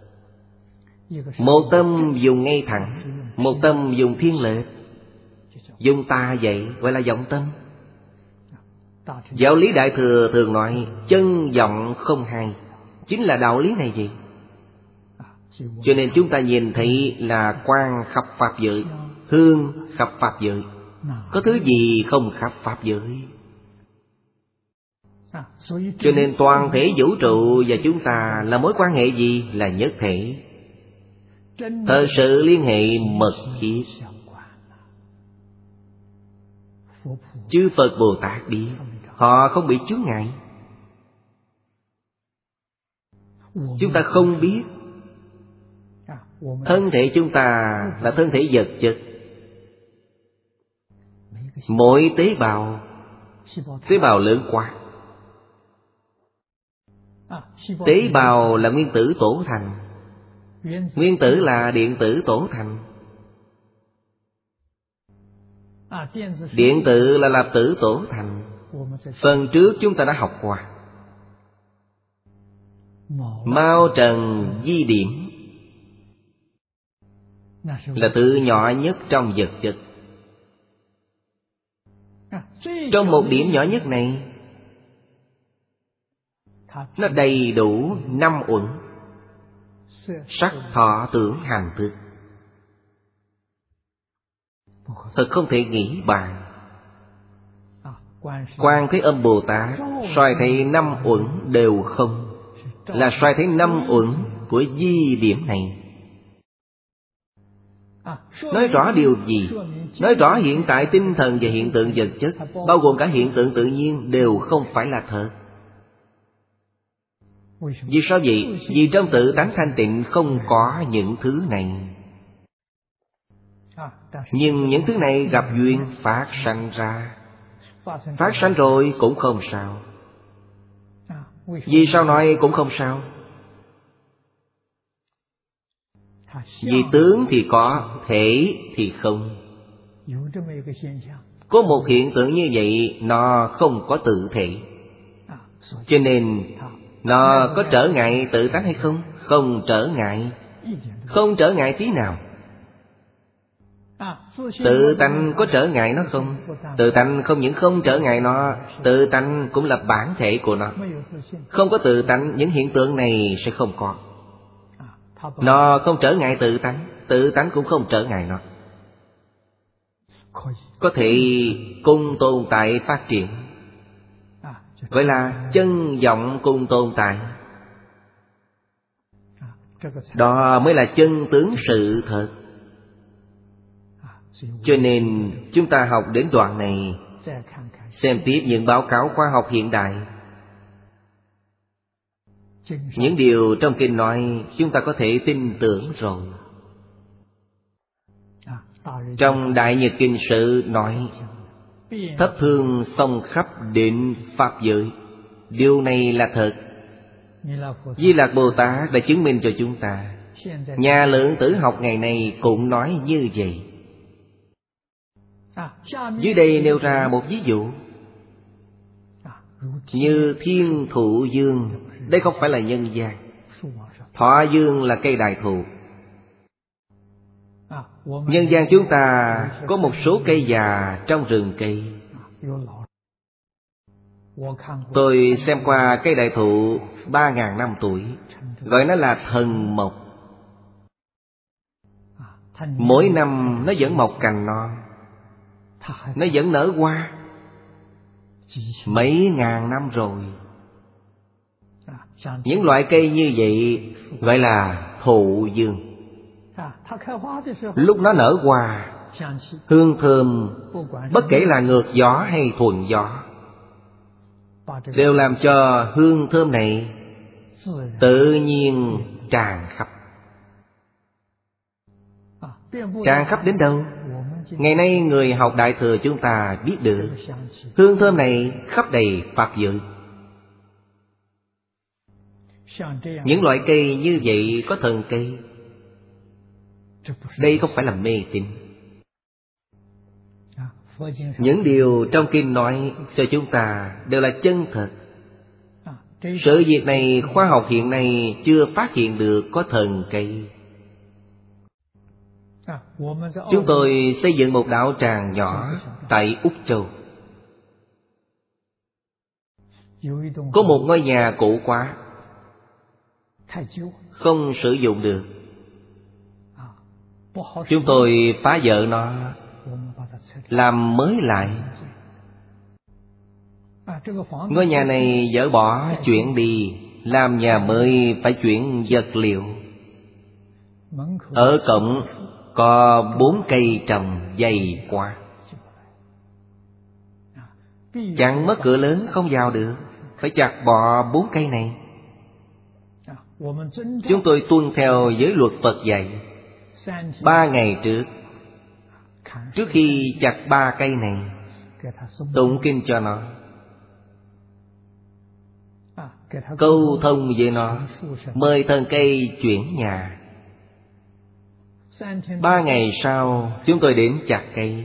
Một tâm dùng ngay thẳng, một tâm dùng thiên lệch, dùng ta vậy gọi là vọng tâm. Giáo lý Đại Thừa thường nói chân vọng không hai, chính là đạo lý này vậy. Cho nên chúng ta nhìn thấy là quang khắp pháp giới, hương khắp pháp giới. Có thứ gì không khắp pháp giới? Cho nên toàn thể vũ trụ và chúng ta là mối quan hệ gì? Là nhất thể. Thật sự liên hệ mật thiết. Chư Phật Bồ Tát biết, họ không bị chướng ngại. Chúng ta không biết. Thân thể chúng ta là thân thể vật chất. Mỗi tế bào, tế bào lớn quá. Tế bào là nguyên tử tổ thành, nguyên tử là điện tử tổ thành, điện tử là lạp tử tổ thành. Phần trước chúng ta đã học qua. Mao trần di điểm là tự nhỏ nhất trong vật chất. Trong một điểm nhỏ nhất này, nó đầy đủ năm uẩn: sắc, thọ, tưởng, hành, thức. Thật không thể nghĩ bàn. Quan Thế Âm Bồ Tát soi thấy năm uẩn đều không, là soi thấy năm uẩn của di điểm này. Nói rõ điều gì? Nói rõ hiện tại tinh thần và hiện tượng vật chất, bao gồm cả hiện tượng tự nhiên, đều không phải là thật. Vì sao vậy? Vì trong tự tánh thanh tịnh không có những thứ này. Nhưng những thứ này gặp duyên phát sanh ra. Phát sanh rồi cũng không sao. Vì sao nói cũng không sao? Vì tướng thì có, thể thì không. Có một hiện tượng như vậy, nó không có tự thể. Cho nên nó có trở ngại tự tánh hay không? Không trở ngại. Không trở ngại tí nào. Tự tánh có trở ngại nó không? Tự tánh không những không trở ngại nó, tự tánh cũng là bản thể của nó. Không có tự tánh, những hiện tượng này sẽ không có. Nó không trở ngại tự tánh, tự tánh cũng không trở ngại nó. Có thể cùng tồn tại phát triển, gọi là chân vọng cùng tồn tại. Đó mới là chân tướng sự thật. Cho nên chúng ta học đến đoạn này, xem tiếp những báo cáo khoa học hiện đại. Những điều trong kinh nói chúng ta có thể tin tưởng rồi. Trong Đại Nhật Kinh Sự nói thấp thương song khắp định pháp giới. Điều này là thật. Di Lạc Bồ Tát đã chứng minh cho chúng ta. Nhà Lượng Tử học ngày nay cũng nói như vậy. Dưới đây nêu ra một ví dụ. Như thiên thụ dương. Đây không phải là nhân gian. Thọ dương là cây đại thụ. Nhân gian chúng ta có một số cây già trong rừng cây. Tôi xem qua cây đại thụ ba ngàn năm tuổi, gọi nó là thần mộc. Mỗi năm nó vẫn mọc cành non, nó vẫn nở hoa. Mấy ngàn năm rồi. Những loại cây như vậy gọi là thụ dương. Lúc nó nở hoa, hương thơm, bất kể là ngược gió hay thuận gió, đều làm cho hương thơm này tự nhiên tràn khắp. Tràn khắp đến đâu? Ngày nay người học Đại Thừa chúng ta biết được, hương thơm này khắp đầy pháp giới. Những loại cây như vậy có thần cây. Đây không phải là mê tín. Những điều trong kinh nói cho chúng ta đều là chân thật. Sự việc này khoa học hiện nay chưa phát hiện được có thần cây. Chúng tôi xây dựng một đạo tràng nhỏ tại Úc Châu. Có một ngôi nhà cũ quá, không sử dụng được. Chúng tôi phá vỡ nó, làm mới lại. Ngôi nhà này dỡ bỏ chuyển đi, làm nhà mới phải chuyển vật liệu. Ở cổng có bốn cây trồng dày quá, chặn mất cửa lớn không vào được, phải chặt bỏ bốn cây này. Chúng tôi tuân theo giới luật Phật dạy. Ba ngày trước, trước khi chặt ba cây này, tụng kinh cho nó, câu thông với nó, mời thần cây chuyển nhà. Ba ngày sau chúng tôi đến chặt cây.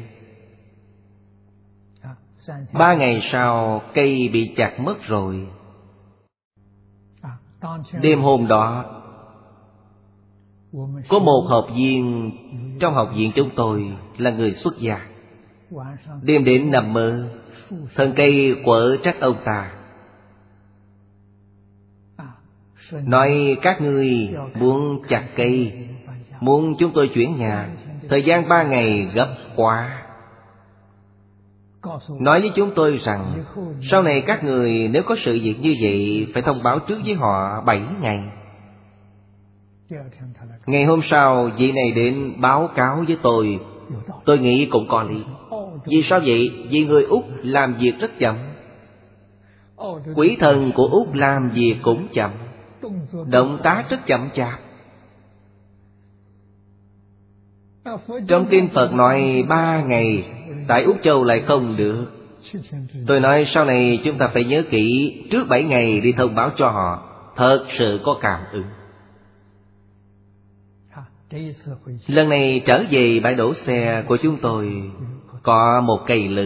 Ba ngày sau cây bị chặt mất rồi. Đêm hôm đó, có một học viên trong học viện chúng tôi là người xuất gia. Đêm đến nằm mơ, thân cây quở trách ông ta, nói các ngươi muốn chặt cây, muốn chúng tôi chuyển nhà, thời gian ba ngày gấp quá. Nói với chúng tôi rằng sau này các người nếu có sự việc như vậy phải thông báo trước với họ bảy ngày. Ngày hôm sau vị này đến báo cáo với tôi. Tôi nghĩ cũng có lý. Vì sao vậy? Vì người Úc làm việc rất chậm. Quỷ thần của Úc làm việc cũng chậm. động tác rất chậm chạp. Trong kinh Phật nói ba ngày, tại Úc Châu lại không được. Tôi nói sau này chúng ta phải nhớ kỹ, trước bảy ngày đi thông báo cho họ. Thật sự có cảm ứng. Lần này trở về bãi đổ xe của chúng tôi có một cây lớn,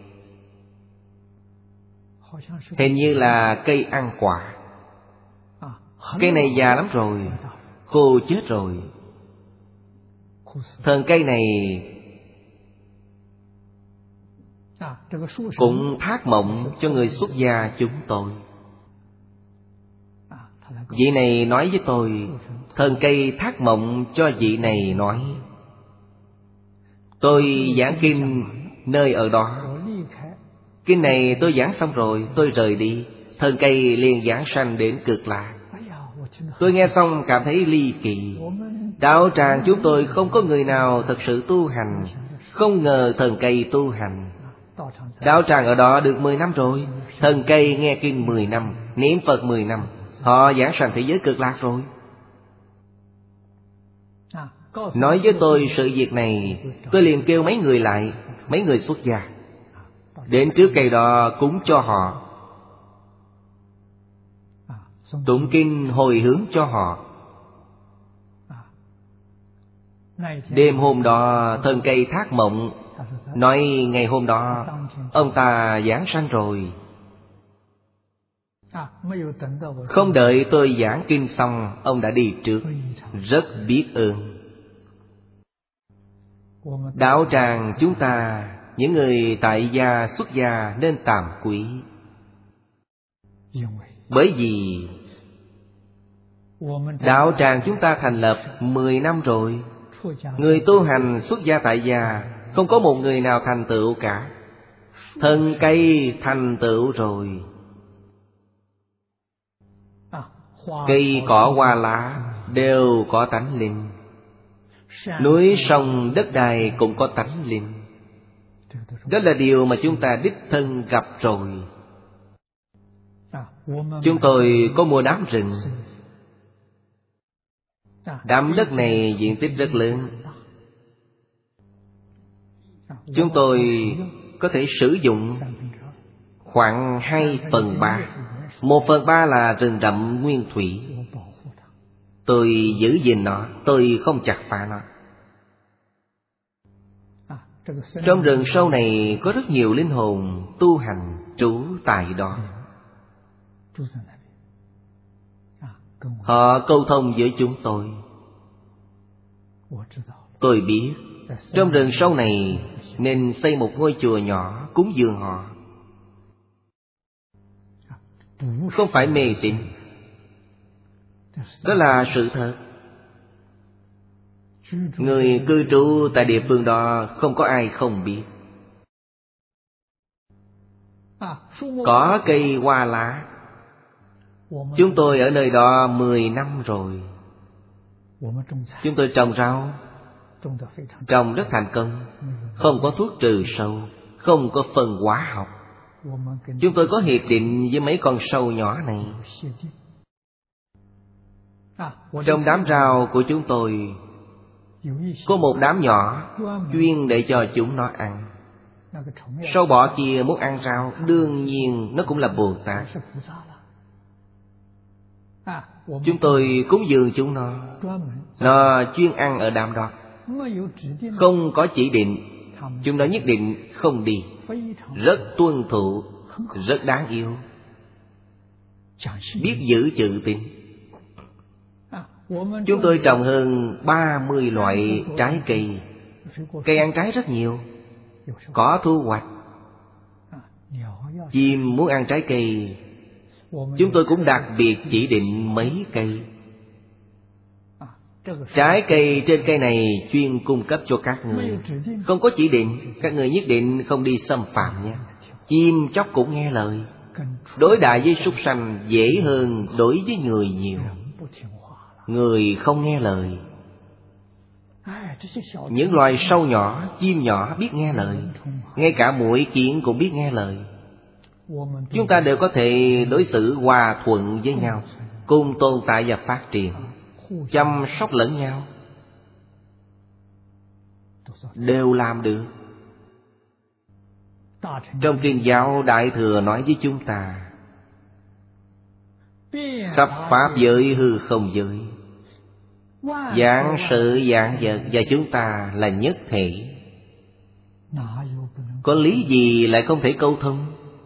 hình như là cây ăn quả. Cây này già lắm rồi, khô chết rồi. Thân cây này cũng thác mộng cho người xuất gia chúng tôi. Vị này nói với tôi, thân cây thác mộng cho vị này nói. Tôi giảng kinh nơi ở đó. Kinh này tôi giảng xong rồi, tôi rời đi, thân cây liền giảng sanh đến Cực Lạc. Tôi nghe xong cảm thấy ly kỳ. Đạo tràng chúng tôi không có người nào thật sự tu hành. Không ngờ thần cây tu hành. Đạo tràng ở đó được mười năm rồi. Thần cây nghe kinh mười năm, niệm Phật mười năm. Họ giảng sanh thế giới Cực Lạc rồi. Nói với tôi sự việc này, tôi liền kêu mấy người lại, mấy người xuất gia, đến trước cây đó cúng cho họ, tụng kinh hồi hướng cho họ. Đêm hôm đó thân cây thác mộng nói ngày hôm đó ông ta giảng sanh rồi. Không đợi tôi giảng kinh xong, ông đã đi trước. Rất biết ơn. Đạo tràng chúng ta, những người tại gia xuất gia nên tàm quý. Bởi vì đạo tràng chúng ta thành lập mười năm rồi. Người tu hành xuất gia tại gia không có một người nào thành tựu cả. Thân cây thành tựu rồi. Cây cỏ hoa lá đều có tánh linh. Núi sông đất đai cũng có tánh linh. Đó là điều mà chúng ta đích thân gặp rồi. Chúng tôi có mua đám rừng. Đám đất này diện tích rất lớn. Chúng tôi có thể sử dụng khoảng hai phần ba. Một phần ba là rừng rậm nguyên thủy. Tôi giữ gìn nó, tôi không chặt phá nó. Trong rừng sâu này có rất nhiều linh hồn tu hành trú tại đó. Họ câu thông với chúng tôi. Tôi biết trong rừng sâu này nên xây một ngôi chùa nhỏ cúng dường họ. Không phải mê tín, đó là sự thật. Người cư trú tại địa phương đó không có ai không biết. Có cây hoa lá. Chúng tôi ở nơi đó mười năm rồi. Chúng tôi trồng rau, trồng rất thành công. Không có thuốc trừ sâu, không có phân hóa học. Chúng tôi có hiệp định với mấy con sâu nhỏ này. Trong đám rau của chúng tôi có một đám nhỏ chuyên để cho chúng nó ăn. Sâu bọ kia muốn ăn rau, đương nhiên nó cũng là Bồ Tát. Chúng tôi cúng dường chúng nó, nó chuyên ăn ở đám đó. Không có chỉ định, chúng nó nhất định không đi. Rất tuân thủ, rất đáng yêu, biết giữ chữ tín. Chúng tôi trồng hơn ba mươi loại trái cây. Cây ăn trái rất nhiều, có thu hoạch. Chim muốn ăn trái cây, chúng tôi cũng đặc biệt chỉ định mấy cây. Trái cây trên cây này chuyên cung cấp cho các người. Không có chỉ định, các người nhất định không đi xâm phạm nha. Chim chóc cũng nghe lời. Đối đãi với súc sanh dễ hơn đối với người nhiều. Người không nghe lời. Những loài sâu nhỏ, chim nhỏ biết nghe lời. Ngay cả muỗi kiến cũng biết nghe lời. Chúng ta đều có thể đối xử hòa thuận với nhau, cùng tồn tại và phát triển, chăm sóc lẫn nhau, đều làm được. Trong Kinh giáo Đại Thừa nói với chúng ta, khắp pháp giới hư không giới, vạn sự vạn vật và chúng ta là nhất thể. Có lý gì lại không thể câu thông?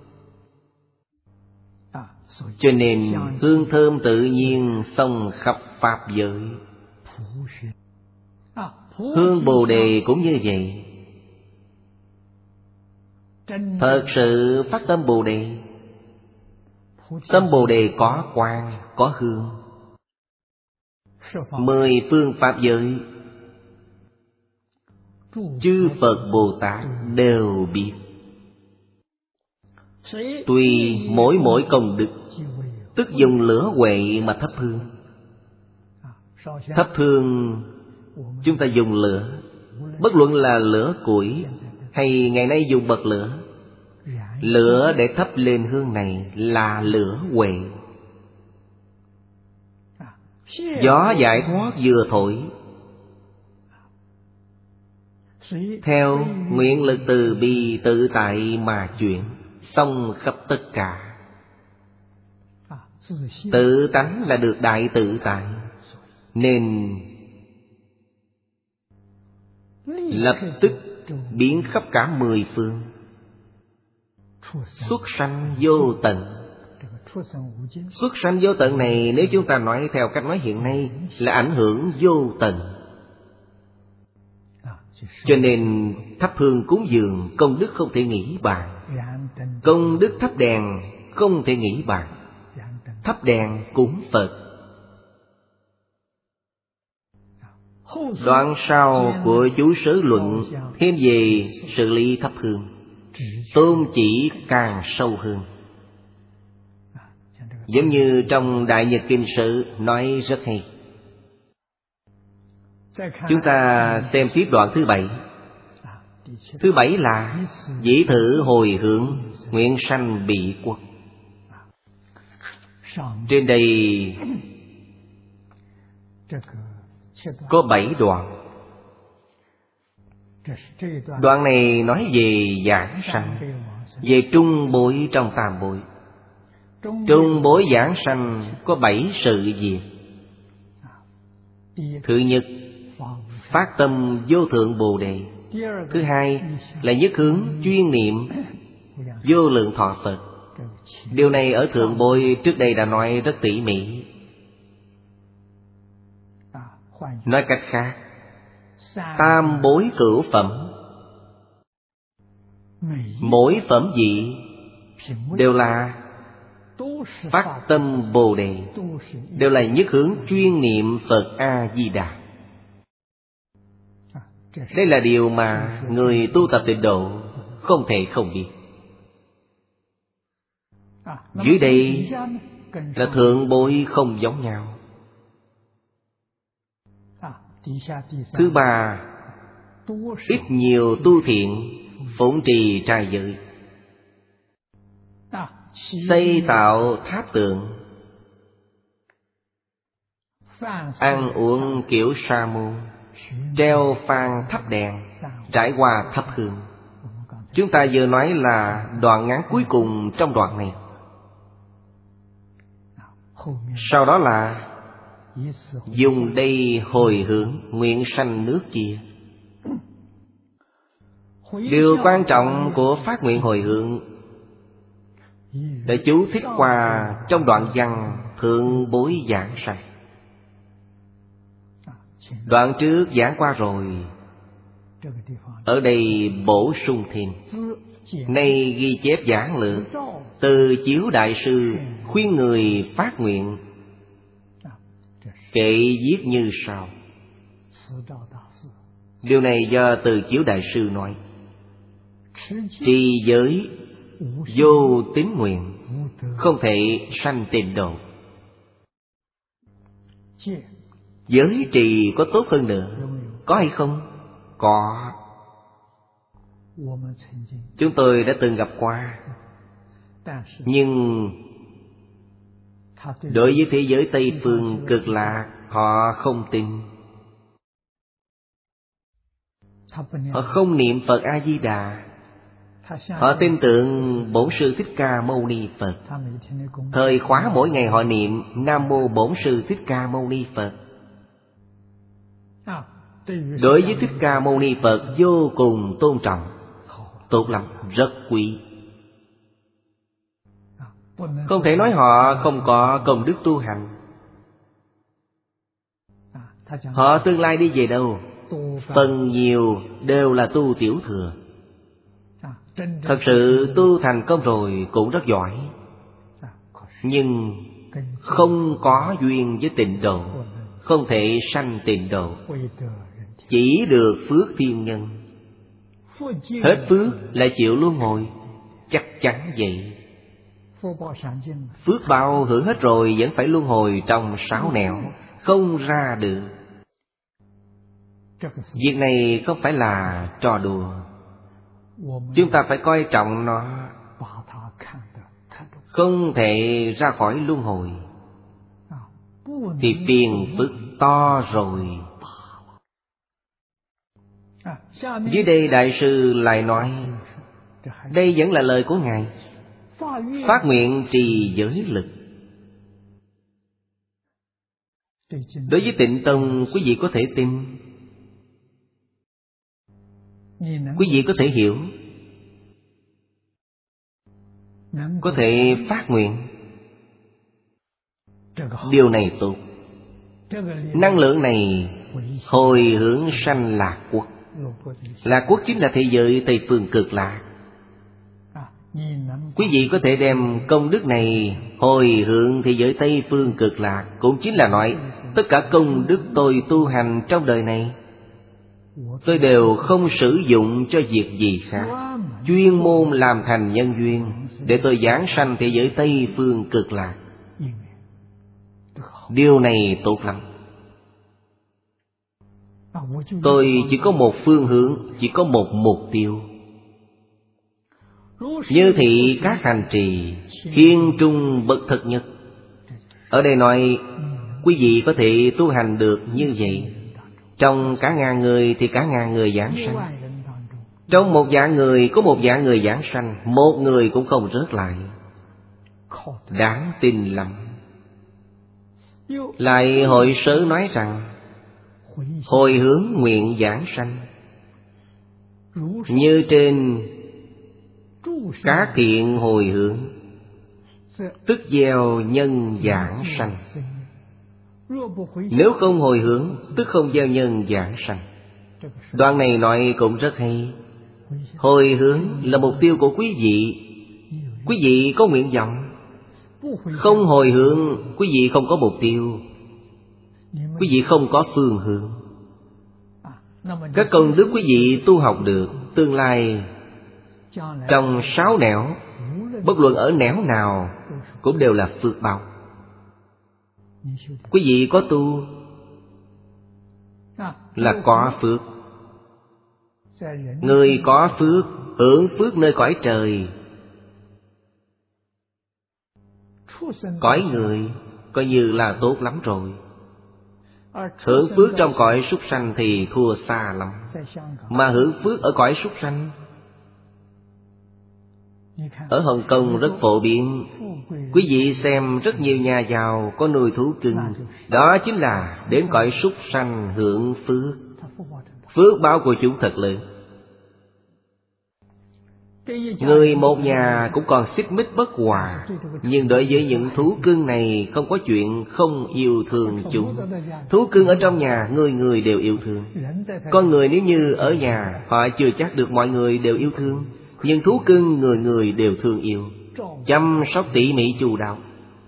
Cho nên hương thơm tự nhiên xông khắp pháp giới. Hương Bồ Đề cũng như vậy. Thật sự phát tâm Bồ Đề, tâm Bồ Đề có quang, có hương. Mười phương pháp giới, chư Phật Bồ Tát đều biết. Tùy mỗi mỗi công đức, tức dùng lửa huệ mà thắp hương. Thắp hương chúng ta dùng lửa, bất luận là lửa củi hay ngày nay dùng bật lửa, lửa để thắp lên hương này là lửa huệ. Gió giải thoát vừa thổi, theo nguyện lực từ bi tự tại mà chuyển, xông khắp tất cả. Tự tánh là được đại tự tại, nên lập tức biến khắp cả mười phương. Xuất sanh vô tận. Xuất sanh vô tận này, nếu chúng ta nói theo cách nói hiện nay, là ảnh hưởng vô tận. Cho nên thắp hương cúng dường công đức không thể nghĩ bàn. Công đức thắp đèn không thể nghĩ bàn. Thắp đèn cúng Phật. Đoạn sau của chú Sớ Luận thêm về sự lý thắp hương, tôn chỉ càng sâu hơn. Giống như trong Đại Nhật Kinh Sự nói rất hay. Chúng ta xem tiếp đoạn thứ bảy. Thứ bảy là dĩ thử hồi hướng, nguyện sanh bị quốc. Trên đây có bảy đoạn. Đoạn này nói về giảng sanh, về trung bối trong tam bối. Trung bối giảng sanh có bảy sự việc. Thứ nhất, phát tâm vô thượng Bồ Đề. Thứ hai là nhất hướng chuyên niệm vô lượng thọ Phật. Điều này ở thượng bối trước đây đã nói rất tỉ mỉ. Nói cách khác, tam bối cửu phẩm, mỗi phẩm vị đều là phát tâm Bồ Đề, đều là nhất hướng chuyên niệm Phật A-di-đà. Đây là điều mà người tu tập tịnh độ không thể không biết. Dưới đây là thượng bối không giống nhau. Thứ ba, ít nhiều tu thiện, phụng trì trai giới, xây tạo tháp tượng, ăn uống kiểu sa môn, treo phan thắp đèn, trải qua thắp hương. Chúng ta vừa nói là đoạn ngắn cuối cùng trong đoạn này. Sau đó là dùng đây hồi hướng, nguyện sanh nước kia. Điều quan trọng của phát nguyện hồi hướng để chú thích qua trong đoạn văn thượng bối giảng sanh. Đoạn trước giảng qua rồi, ở đây bổ sung thêm. Nay ghi chép giảng lược từ Chiếu Đại Sư khuyên người phát nguyện, kệ viết như sau. Điều này do Từ Chiếu Đại Sư nói: trì giới vô tín nguyện, không thể sanh tịnh độ. Giới trì có tốt hơn nữa, có hay không? Có. Chúng tôi đã từng gặp qua. Nhưng Đối với thế giới Tây Phương Cực Lạc, họ không tin. Họ không niệm Phật A-di-đà. Họ tin tưởng Bổn Sư Thích Ca Mâu Ni Phật. Thời khóa mỗi ngày họ niệm Nam Mô Bổn Sư Thích Ca Mâu Ni Phật. Đối với Thích Ca Mâu Ni Phật vô cùng tôn trọng. Tốt lắm, rất quý. Không thể nói họ không có công đức tu hành. Họ tương lai đi về đâu? Phần nhiều đều là tu tiểu thừa. Thật sự tu thành công rồi cũng rất giỏi, nhưng không có duyên với tịnh độ, không thể sanh tịnh độ. Chỉ được phước thiên nhân. Hết phước lại chịu luân hồi. Chắc chắn vậy. Phước báo hưởng hết rồi vẫn phải luân hồi trong sáu nẻo, không ra được. Việc này không phải là trò đùa. Chúng ta phải coi trọng nó, không thể ra khỏi luân hồi thì phiền phức to rồi. Dưới đây Đại sư lại nói, đây vẫn là lời của Ngài: phát nguyện trì giới lực. Đối với Tịnh Tông, quý vị có thể tin, quý vị có thể hiểu, có thể phát nguyện. Điều này tốt. Năng lượng này hồi hướng sanh Lạc Quốc. Lạc Quốc chính là thế giới Tây Phương Cực Lạc. Quý vị có thể đem công đức này hồi hướng thế giới Tây Phương Cực Lạc, cũng chính là nói tất cả công đức tôi tu hành trong đời này, tôi đều không sử dụng cho việc gì khác, chuyên môn làm thành nhân duyên để tôi giảng sanh thế giới Tây Phương Cực Lạc. Điều này tốt lắm. Tôi chỉ có một phương hướng, chỉ có một mục tiêu. Như thị các hành trì, hiên trung bậc thực nhất. Ở đây nói quý vị có thể tu hành được như vậy. Trong cả ngàn người thì cả ngàn người giảng sanh. Trong một vạn người có một vạn người giảng sanh, một người cũng không rớt lại. Đáng tin lắm. Lại hội sớ nói rằng hồi hướng nguyện giảng sanh, như trên cá kiện hồi hướng, tức gieo nhân giảng sanh. Nếu không hồi hướng, tức không gieo nhân giảng sanh. Đoạn này nói cũng rất hay. Hồi hướng là mục tiêu của quý vị. Quý vị có nguyện vọng. Không hồi hướng, quý vị không có mục tiêu, quý vị không có phương hướng. Các công đức quý vị tu học được, tương lai trong sáu nẻo, bất luận ở nẻo nào, cũng đều là phước báo. Quý vị có tu là có phước. Người có phước hưởng phước nơi cõi trời. Cõi người coi như là tốt lắm rồi. Hưởng phước trong cõi súc sanh thì thua xa lắm. Mà hưởng phước ở cõi súc sanh, ở Hồng Kông rất phổ biến. Quý vị xem rất nhiều nhà giàu có nuôi thú cưng. Đó chính là đến cõi súc sanh hưởng phước. Phước báo của chúng thật lớn. Người một nhà cũng còn xích mích bất hòa, nhưng đối với những thú cưng này không có chuyện không yêu thương chúng. Thú cưng ở trong nhà người người đều yêu thương. Con người nếu như ở nhà, họ chưa chắc được mọi người đều yêu thương, nhưng thú cưng người người đều thương yêu, chăm sóc tỉ mỉ chu đáo.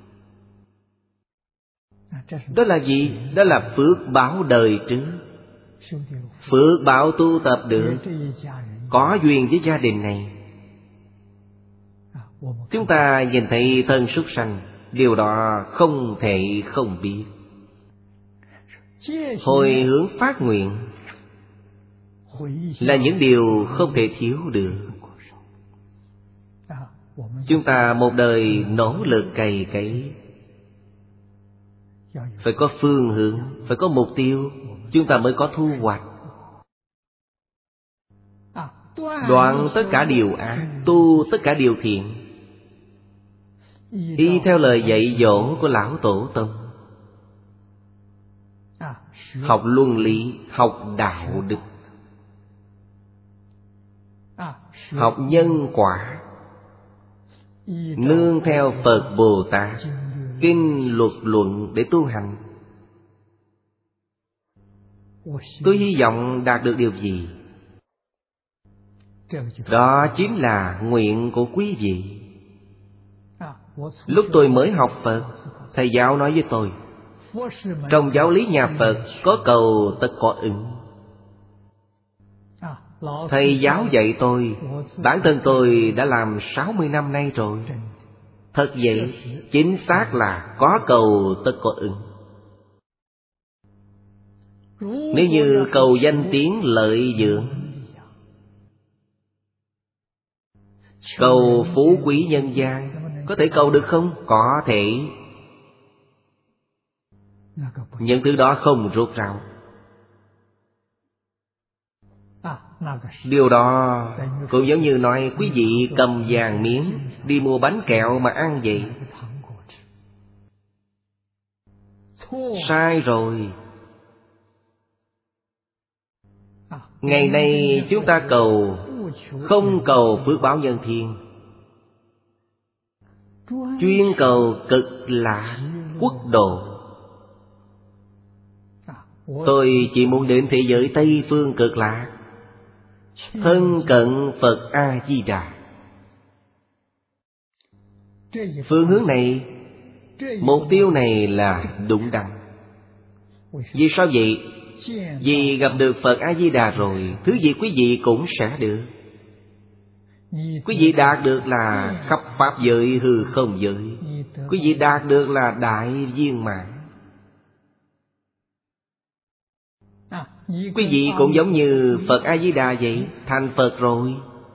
Đó là gì? Đó là phước báo đời trước. Phước báo tu tập được, có duyên với gia đình này. Chúng ta nhìn thấy thân súc sanh, điều đó không thể không biết. Hồi hướng phát nguyện là những điều không thể thiếu được. Chúng ta một đời nỗ lực cày cấy, phải có phương hướng, phải có mục tiêu, chúng ta mới có thu hoạch. Đoạn tất cả điều ác, tu tất cả điều thiện, y theo lời dạy dỗ của Lão Tổ Tông. Học luân lý, học đạo đức, học nhân quả, nương theo Phật Bồ Tát kinh luật luận để tu hành. Tôi hy vọng đạt được điều gì? Đó chính là nguyện của quý vị. Lúc tôi mới học Phật, thầy giáo nói với tôi, trong giáo lý nhà Phật có cầu tất có ứng. Thầy giáo dạy tôi, bản thân tôi đã làm sáu mươi năm nay rồi. Thật vậy, chính xác là có cầu tất có ứng. Nếu như cầu danh tiếng lợi dưỡng, cầu phú quý nhân gian, có thể cầu được không? Có thể. Những thứ đó không rốt ráo. Điều đó cũng giống như nói quý vị cầm vàng miếng đi mua bánh kẹo mà ăn vậy. Sai rồi. Ngày nay chúng ta cầu, không cầu phước báo nhân thiên, chuyên cầu cực lạc quốc độ. Tôi chỉ muốn đến thế giới Tây phương cực lạc, thân cận Phật A-di-đà. Phương hướng này, mục tiêu này là đúng đắn. Vì sao vậy? Vì gặp được Phật A-di-đà rồi, thứ gì quý vị cũng sẽ được. Quý vị đạt được là khắp pháp giới hư không giới. Quý vị đạt được là đại viên mãn. Quý vị cũng giống như Phật A-di-đà vậy, thành Phật rồi.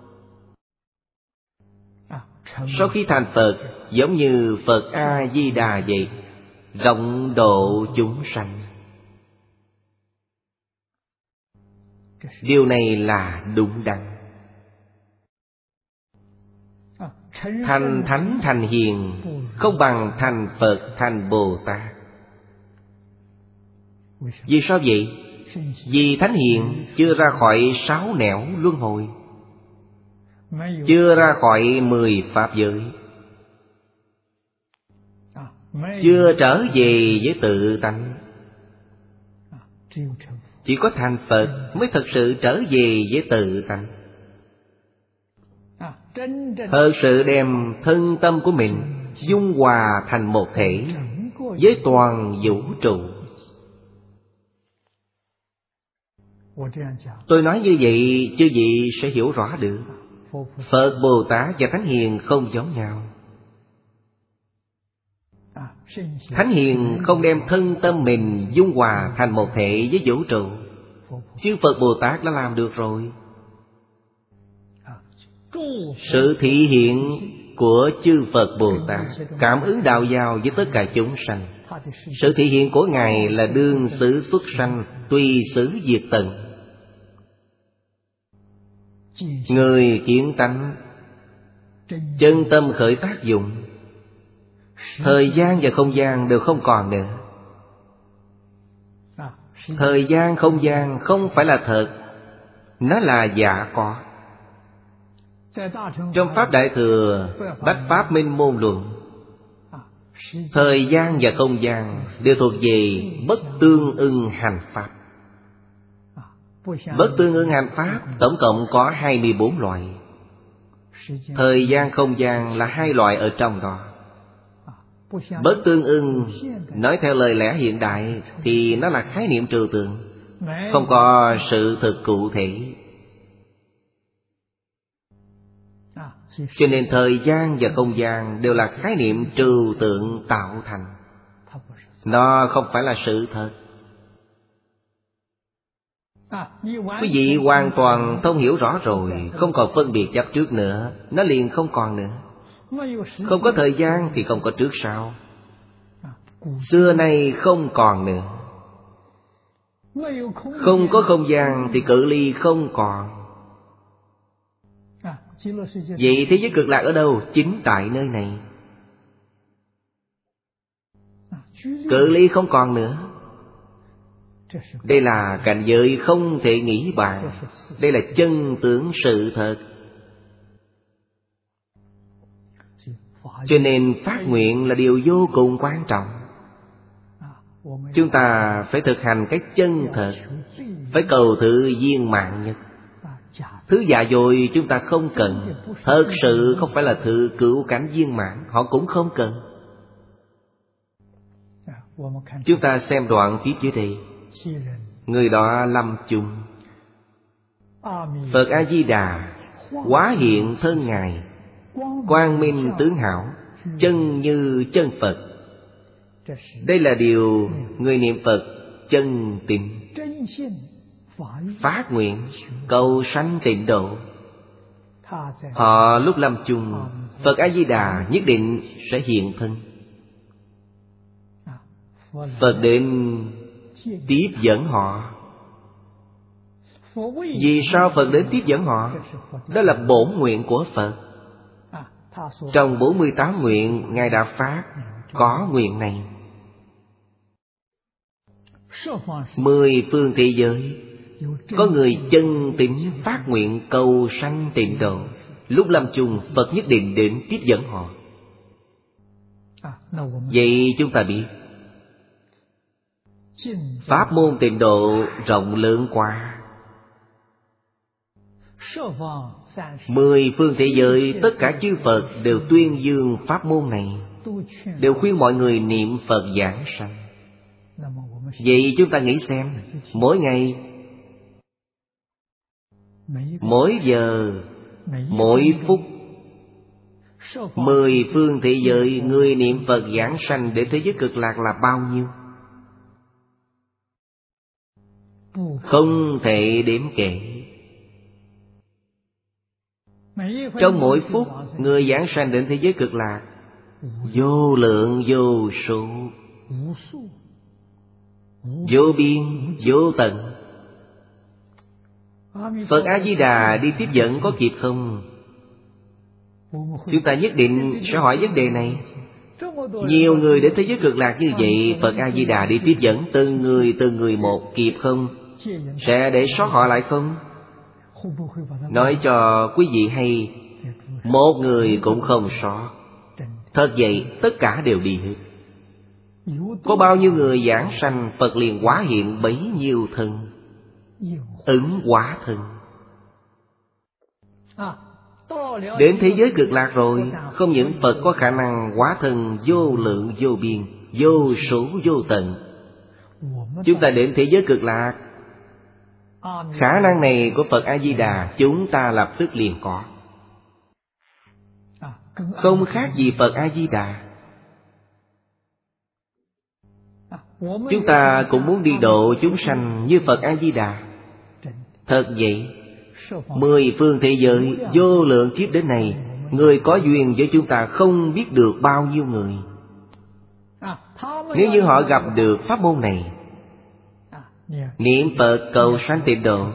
Sau khi thành Phật, giống như Phật A-di-đà vậy, rộng độ chúng sanh. Điều này là đúng đắn. Thành Thánh thành Hiền không bằng thành Phật thành Bồ Tát. Vì sao vậy? Vì Thánh Hiền chưa ra khỏi sáu nẻo luân hồi, chưa ra khỏi mười pháp giới, chưa trở về với tự tánh. Chỉ có thành Phật mới thật sự trở về với tự tánh, thật sự đem thân tâm của mình dung hòa thành một thể với toàn vũ trụ. Tôi nói như vậy, chư vị sẽ hiểu rõ được. Phật Bồ Tát và Thánh Hiền không giống nhau. Thánh Hiền không đem thân tâm mình dung hòa thành một thể với vũ trụ, chứ Phật Bồ Tát đã làm được rồi. Sự thị hiện của chư Phật Bồ Tát cảm ứng đạo giao với tất cả chúng sanh. Sự thị hiện của Ngài là đương xứ xuất sanh, tùy xứ diệt tận. Người kiến tánh, chân tâm khởi tác dụng, thời gian và không gian đều không còn nữa. Thời gian không gian không phải là thật, nó là giả có. Trong Pháp Đại Thừa Bách Pháp Minh Môn Luận, thời gian và không gian đều thuộc về bất tương ưng hành pháp. Bất tương ưng hành pháp tổng cộng có hai mươi bốn loại. Thời gian không gian là hai loại ở trong đó. Bất tương ưng, nói theo lời lẽ hiện đại thì nó là khái niệm trừu tượng, không có sự thực cụ thể. Cho nên thời gian và không gian đều là khái niệm trừu tượng tạo thành, nó không phải là sự thật. Quý vị hoàn toàn thông hiểu rõ rồi, không còn phân biệt chấp trước nữa, nó liền không còn nữa. Không có thời gian thì không có trước sau, xưa nay không còn nữa. Không có không gian thì cự ly không còn. Vậy thế giới cực lạc ở đâu? Chính tại nơi này. Cự ly không còn nữa. Đây là cảnh giới không thể nghĩ bàn. Đây là chân tướng sự thật. Cho nên phát nguyện là điều vô cùng quan trọng. Chúng ta phải thực hành cái chân thật, phải cầu thứ viên mãn nhất. Thứ giả dối chúng ta không cần. Thật sự không phải là thứ cứu cánh viên mãn, họ cũng không cần. Chúng ta xem đoạn tiếp dưới đây. Người đó lâm chung, Phật A-di-đà hóa hiện thân Ngài, quang minh tướng hảo, chân như chân Phật. Đây là điều người niệm Phật chân tín, phát nguyện cầu sanh tịnh độ. Họ lúc lâm chung, Phật A-di-đà nhất định sẽ hiện thân. Phật đến tiếp dẫn họ. Vì sao Phật đến tiếp dẫn họ? Đó là bổn nguyện của Phật. Trong bốn mươi tám nguyện Ngài đã phát có nguyện này. Mười phương thế giới có người chân tín phát nguyện cầu sanh tịnh độ. Lúc lâm chung Phật nhất định đến tiếp dẫn họ. Vậy chúng ta biết pháp môn tịnh độ rộng lớn quá. Mười phương thế giới tất cả chư Phật đều tuyên dương pháp môn này, đều khuyên mọi người niệm Phật giảng sanh. Vậy chúng ta nghĩ xem, mỗi ngày, mỗi giờ, mỗi phút, mười phương thế giới người niệm Phật giảng sanh đến thế giới cực lạc là bao nhiêu? Không thể đếm kể. Trong mỗi phút người giảng sanh đến thế giới cực lạc vô lượng vô số, vô biên vô tận. Phật A-di-đà đi tiếp dẫn có kịp không? Chúng ta nhất định sẽ hỏi vấn đề này. Nhiều người đến thế giới cực lạc như vậy, Phật A-di-đà đi tiếp dẫn từng người từng người một kịp không? Sẽ để sót họ lại không? Nói cho quý vị hay, một người cũng không sót. Thật vậy, tất cả đều đi hết. Có bao nhiêu người giảng sanh, Phật liền hóa hiện bấy nhiêu thân, ứng hóa thân. Đến thế giới cực lạc rồi, không những Phật có khả năng hóa thân vô lượng vô biên, vô số vô tận. Chúng ta đến thế giới cực lạc, khả năng này của Phật A-di-đà chúng ta lập tức liền có. Không khác gì Phật A-di-đà. Chúng ta cũng muốn đi độ chúng sanh như Phật A-di-đà. Thật vậy, mười phương thế giới vô lượng kiếp đến này, người có duyên với chúng ta không biết được bao nhiêu người. Nếu như họ gặp được pháp môn này, niệm Phật cầu sanh tịnh độ,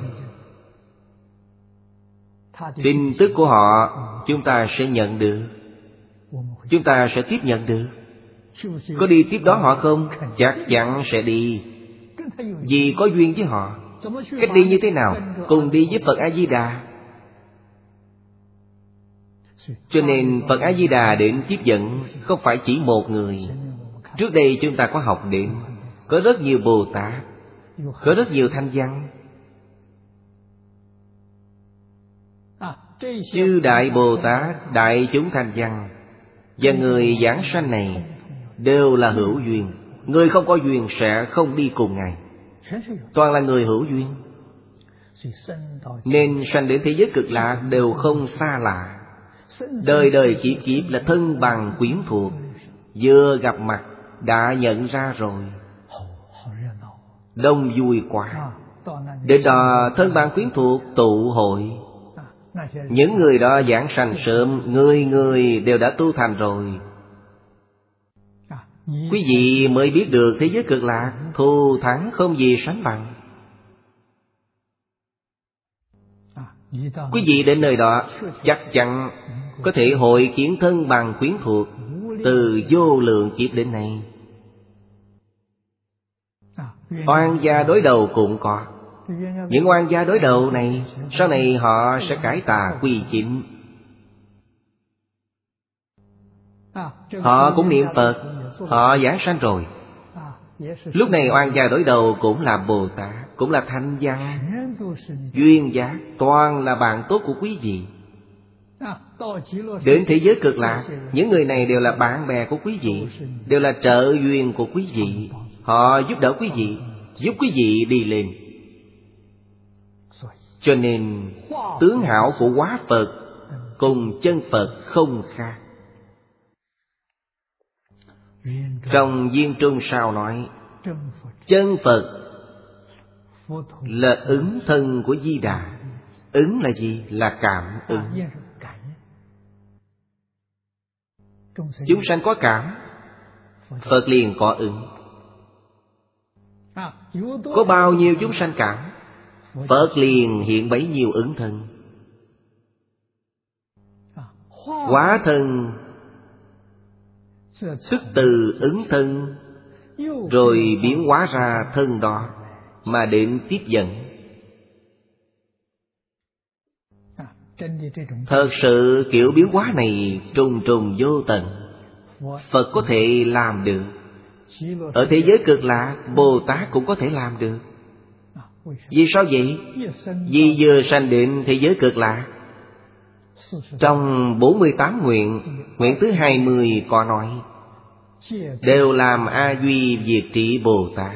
tin tức của họ chúng ta sẽ nhận được, chúng ta sẽ tiếp nhận được. Có đi tiếp đó họ không? Chắc chắn sẽ đi, vì có duyên với họ. Cách đi như thế nào? Cùng đi với Phật A-di-đà. Cho nên Phật A-di-đà đến tiếp dẫn không phải chỉ một người. Trước đây chúng ta có học đến, có rất nhiều Bồ Tát, có rất nhiều thanh văn. Chư Đại Bồ Tát, Đại chúng thanh văn và người giảng sanh này đều là hữu duyên. Người không có duyên sẽ không đi cùng Ngài. Toàn là người hữu duyên, nên sanh đến thế giới cực lạc đều không xa lạ. Đời đời kiếp kiếp là thân bằng quyến thuộc, vừa gặp mặt đã nhận ra rồi. Đông vui quá. Đến đó thân bằng quyến thuộc tụ hội. Những người đó giảng sanh sớm, người người đều đã tu thành rồi. quý vị mới biết được thế giới cực lạc thù thắng không gì sánh bằng. Quý vị đến nơi đó chắc chắn có thể hội kiến thân bằng quyến thuộc từ vô lượng kiếp đến nay. Oan gia đối đầu cũng có. Những oan gia đối đầu này sau này họ sẽ cải tà quy chính. Họ cũng niệm Phật, họ giảng sanh rồi. Lúc này oan gia đối đầu cũng là Bồ Tát, cũng là thanh văn, duyên giác, toàn là bạn tốt của quý vị. Đến thế giới cực lạc, những người này đều là bạn bè của quý vị, đều là trợ duyên của quý vị. Họ giúp đỡ quý vị, giúp quý vị đi lên. Cho nên tướng hảo của hóa Phật cùng chân Phật không khác. Trong Duyên Trung sao nói, chân Phật là ứng thân của Di Đà. Ứng là gì? Là cảm ứng. Chúng sanh có cảm, Phật liền có ứng. Có bao nhiêu chúng sanh cảm, Phật liền hiện bấy nhiêu ứng thân. Hóa thân tức từ ứng thân, rồi biến hóa ra thân đó mà đến tiếp dẫn. Thật sự kiểu biến hóa này trùng trùng vô tận, Phật có thể làm được. Ở thế giới cực lạc, Bồ Tát cũng có thể làm được. Vì sao vậy? Vì vừa sanh đến thế giới cực lạc, trong bốn mươi tám nguyện, nguyện thứ hai mươi có nói đều làm A Duy Diệt Trị Bồ Tát.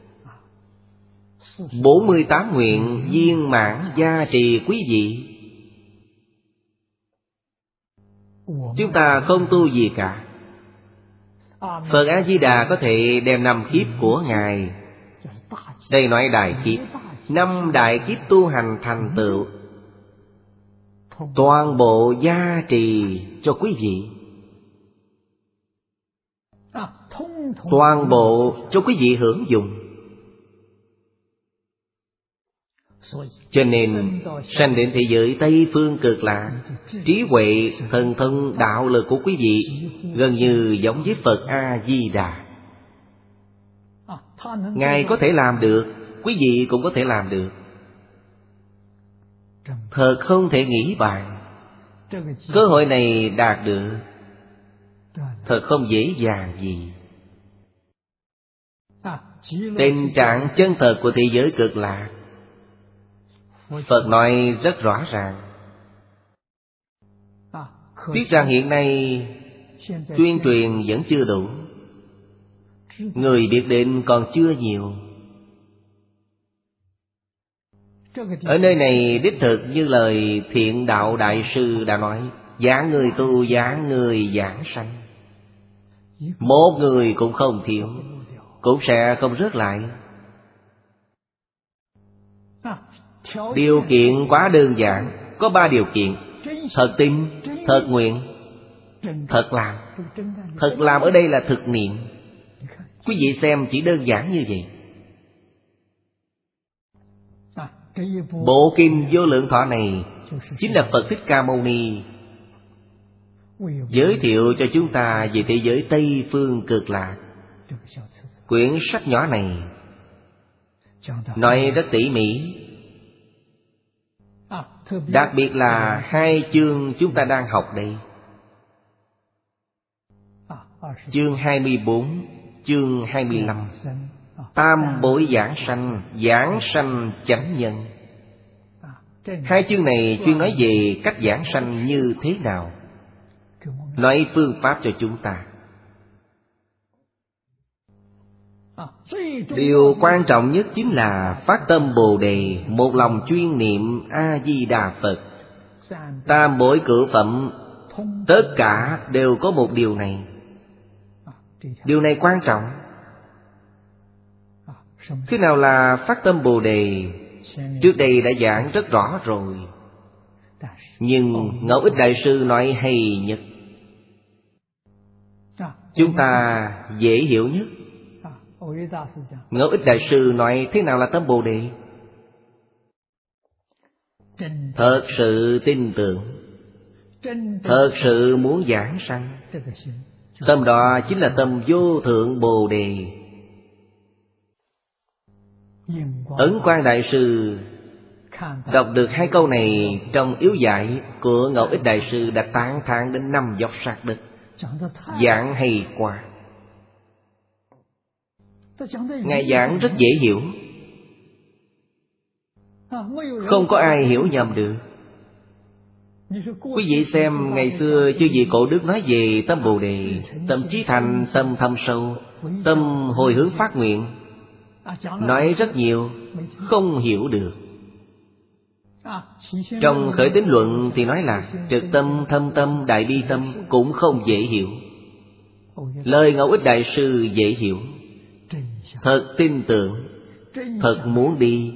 Bốn mươi tám nguyện viên mãn gia trì quý vị. Chúng ta không tu gì cả. Phật A-di-đà có thể đem năm kiếp của Ngài, đây nói đại kiếp, năm đại kiếp tu hành thành tựu, toàn bộ gia trì cho quý vị, toàn bộ cho quý vị hưởng dụng. Cho nên sanh đến thế giới Tây Phương Cực Lạc, trí huệ, thần thông, đạo lực của quý vị gần như giống với Phật A-di-đà. Ngài có thể làm được, quý vị cũng có thể làm được. Thật không thể nghĩ bàn. Cơ hội này đạt được thật không dễ dàng gì. Tình trạng chân thật của thế giới cực lạc, Phật nói rất rõ ràng. Biết rằng hiện nay tuyên truyền vẫn chưa đủ, người biết đến còn chưa nhiều. Ở nơi này đích thực như lời Thiện Đạo Đại Sư đã nói, giảng người tu, giảng người giảng sanh. Một người cũng không thiếu, cũng sẽ không rớt lại. Điều kiện quá đơn giản, có ba điều kiện: thật tin, thật nguyện, thật làm. Thật làm ở đây là thực niệm. Quý vị xem chỉ đơn giản như vậy. Bộ kinh Vô Lượng Thọ này chính là Phật Thích Ca Mâu Ni giới thiệu cho chúng ta về thế giới Tây Phương Cực Lạc. Quyển sách nhỏ này nói rất tỉ mỉ. Đặc biệt là hai chương chúng ta đang học đây, chương hai mươi bốn, chương hai mươi lăm. Tam bối giảng sanh, giảng sanh chánh nhân. Hai chương này chuyên nói về cách giảng sanh như thế nào, nói phương pháp cho chúng ta. Điều quan trọng nhất chính là phát tâm Bồ Đề, một lòng chuyên niệm A-di-đà Phật. Tam bối cửu phẩm tất cả đều có một điều này. Điều này quan trọng. Thế nào là phát tâm Bồ Đề? Trước đây đã giảng rất rõ rồi, nhưng Ngẫu Ích Đại Sư nói hay nhất. chúng ta dễ hiểu nhất. Ngẫu Ích Đại Sư nói thế nào là tâm Bồ Đề? Thật sự tin tưởng, thật sự muốn giảng sanh, tâm đó chính là tâm vô thượng Bồ Đề. Ấn Quang Đại Sư đọc được hai câu này trong yếu giải của Ngẫu Ích Đại Sư đã tán thán đến năm dọc sát đất. Giảng hay quá. Ngài giảng rất dễ hiểu, không có ai hiểu nhầm được. Quý vị xem ngày xưa chư vị cổ đức nói về tâm Bồ Đề, tâm chí thành, tâm thâm sâu, tâm hồi hướng phát nguyện, nói rất nhiều, không hiểu được. Trong Khởi Tín Luận thì nói là trực tâm, thâm tâm, đại bi tâm cũng không dễ hiểu. Lời Ngẫu Ích Đại Sư dễ hiểu, thật tin tưởng, thật muốn đi.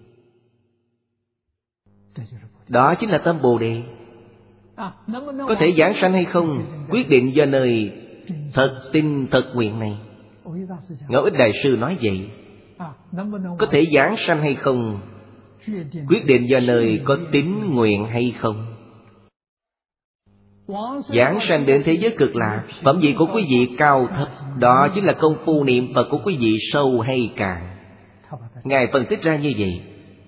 Đó chính là tâm Bồ Đề. Có thể giảng sanh hay không, quyết định do nơi thật tin thật nguyện này. Ngẫu Ích Đại Sư nói vậy. Có thể giảng sanh hay không, quyết định do nơi có tín nguyện hay không. Giảng sanh đến thế giới cực lạc, phẩm vị của quý vị cao thấp, đó chính là công phu niệm Phật của quý vị sâu hay cạn. Ngài phân tích ra như vậy,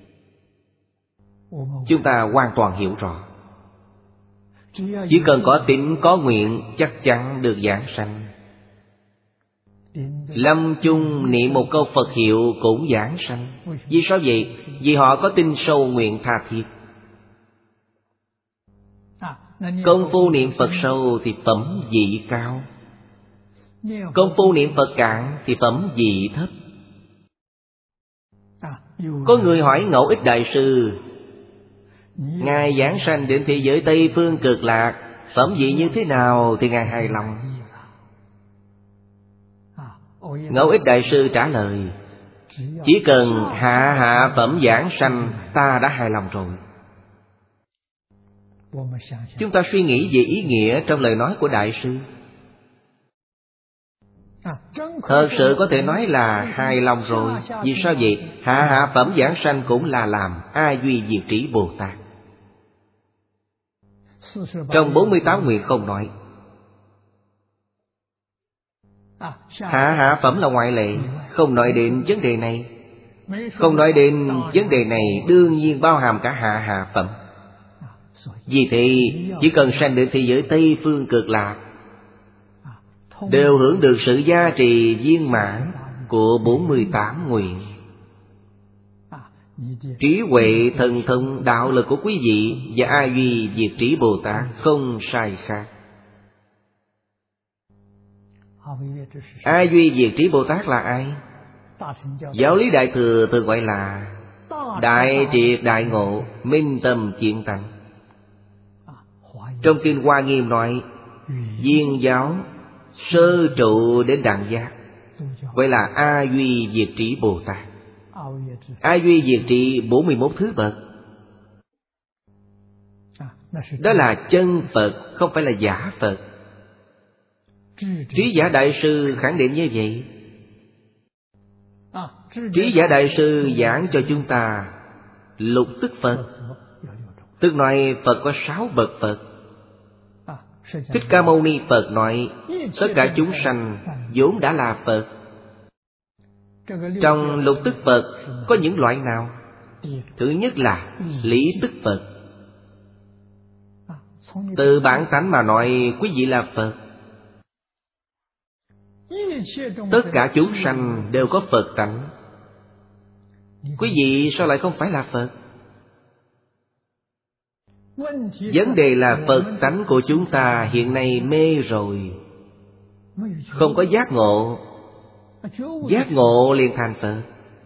chúng ta hoàn toàn hiểu rõ. Chỉ cần có tín có nguyện, chắc chắn được giảng sanh. Lâm chung niệm một câu Phật hiệu cũng giảng sanh. Vì sao vậy? Vì họ có tin sâu nguyện tha thiết. Công phu niệm Phật sâu thì phẩm vị cao, công phu niệm Phật cạn thì phẩm vị thấp. Có người hỏi Ngẫu Ích Đại Sư, Ngài giảng sanh đến thế giới Tây Phương Cực Lạc, phẩm vị như thế nào thì Ngài hài lòng? Ngẫu Ích Đại Sư trả lời, chỉ cần hạ hạ phẩm giảng sanh, ta đã hài lòng rồi. Chúng ta suy nghĩ về ý nghĩa trong lời nói của Đại Sư. Thật sự có thể nói là hài lòng rồi. Vì sao vậy? Hạ hạ phẩm giảng sanh cũng là làm A Duy Diệt Trí Bồ Tát. Trong bốn mươi tám nguyện không nói. Hạ hạ phẩm là ngoại lệ, không nói đến vấn đề này. Không nói đến vấn đề này đương nhiên bao hàm cả hạ hạ phẩm. Vì thế chỉ cần sanh đến thế giới Tây Phương Cực Lạc, đều hưởng được sự gia trì viên mãn của bốn mươi tám nguyện. Trí huệ thần thông đạo lực của quý vị và A Duy Diệt Trí Bồ Tát không sai khác. A Duy Diệt Trí Bồ Tát là ai? Giáo lý Đại Thừa thường gọi là đại triệt đại ngộ, minh tâm thiện tánh. Trong kinh Hoa Nghiêm nói viên giáo sơ trụ đến đẳng giác, gọi là A Duy Diệt Trí Bồ Tát. A Duy Diệt Trí bốn mươi mốt thứ bậc. Đó là chân Phật, không phải là giả Phật. Trí Giả Đại Sư khẳng định như vậy. Trí Giả Đại Sư giảng cho chúng ta lục tức Phật, tức nói Phật có sáu bậc Phật. Thích Ca Mâu Ni Phật nói tất cả chúng sanh vốn đã là Phật. Trong lục tức Phật có những loại nào? Thứ nhất là lý tức Phật. Từ bản tánh mà nói quý vị là Phật. Tất cả chúng sanh đều có Phật tánh. Quý vị sao lại không phải là Phật? Vấn đề là Phật tánh của chúng ta hiện nay mê rồi, không có giác ngộ. Giác ngộ liền thành Phật.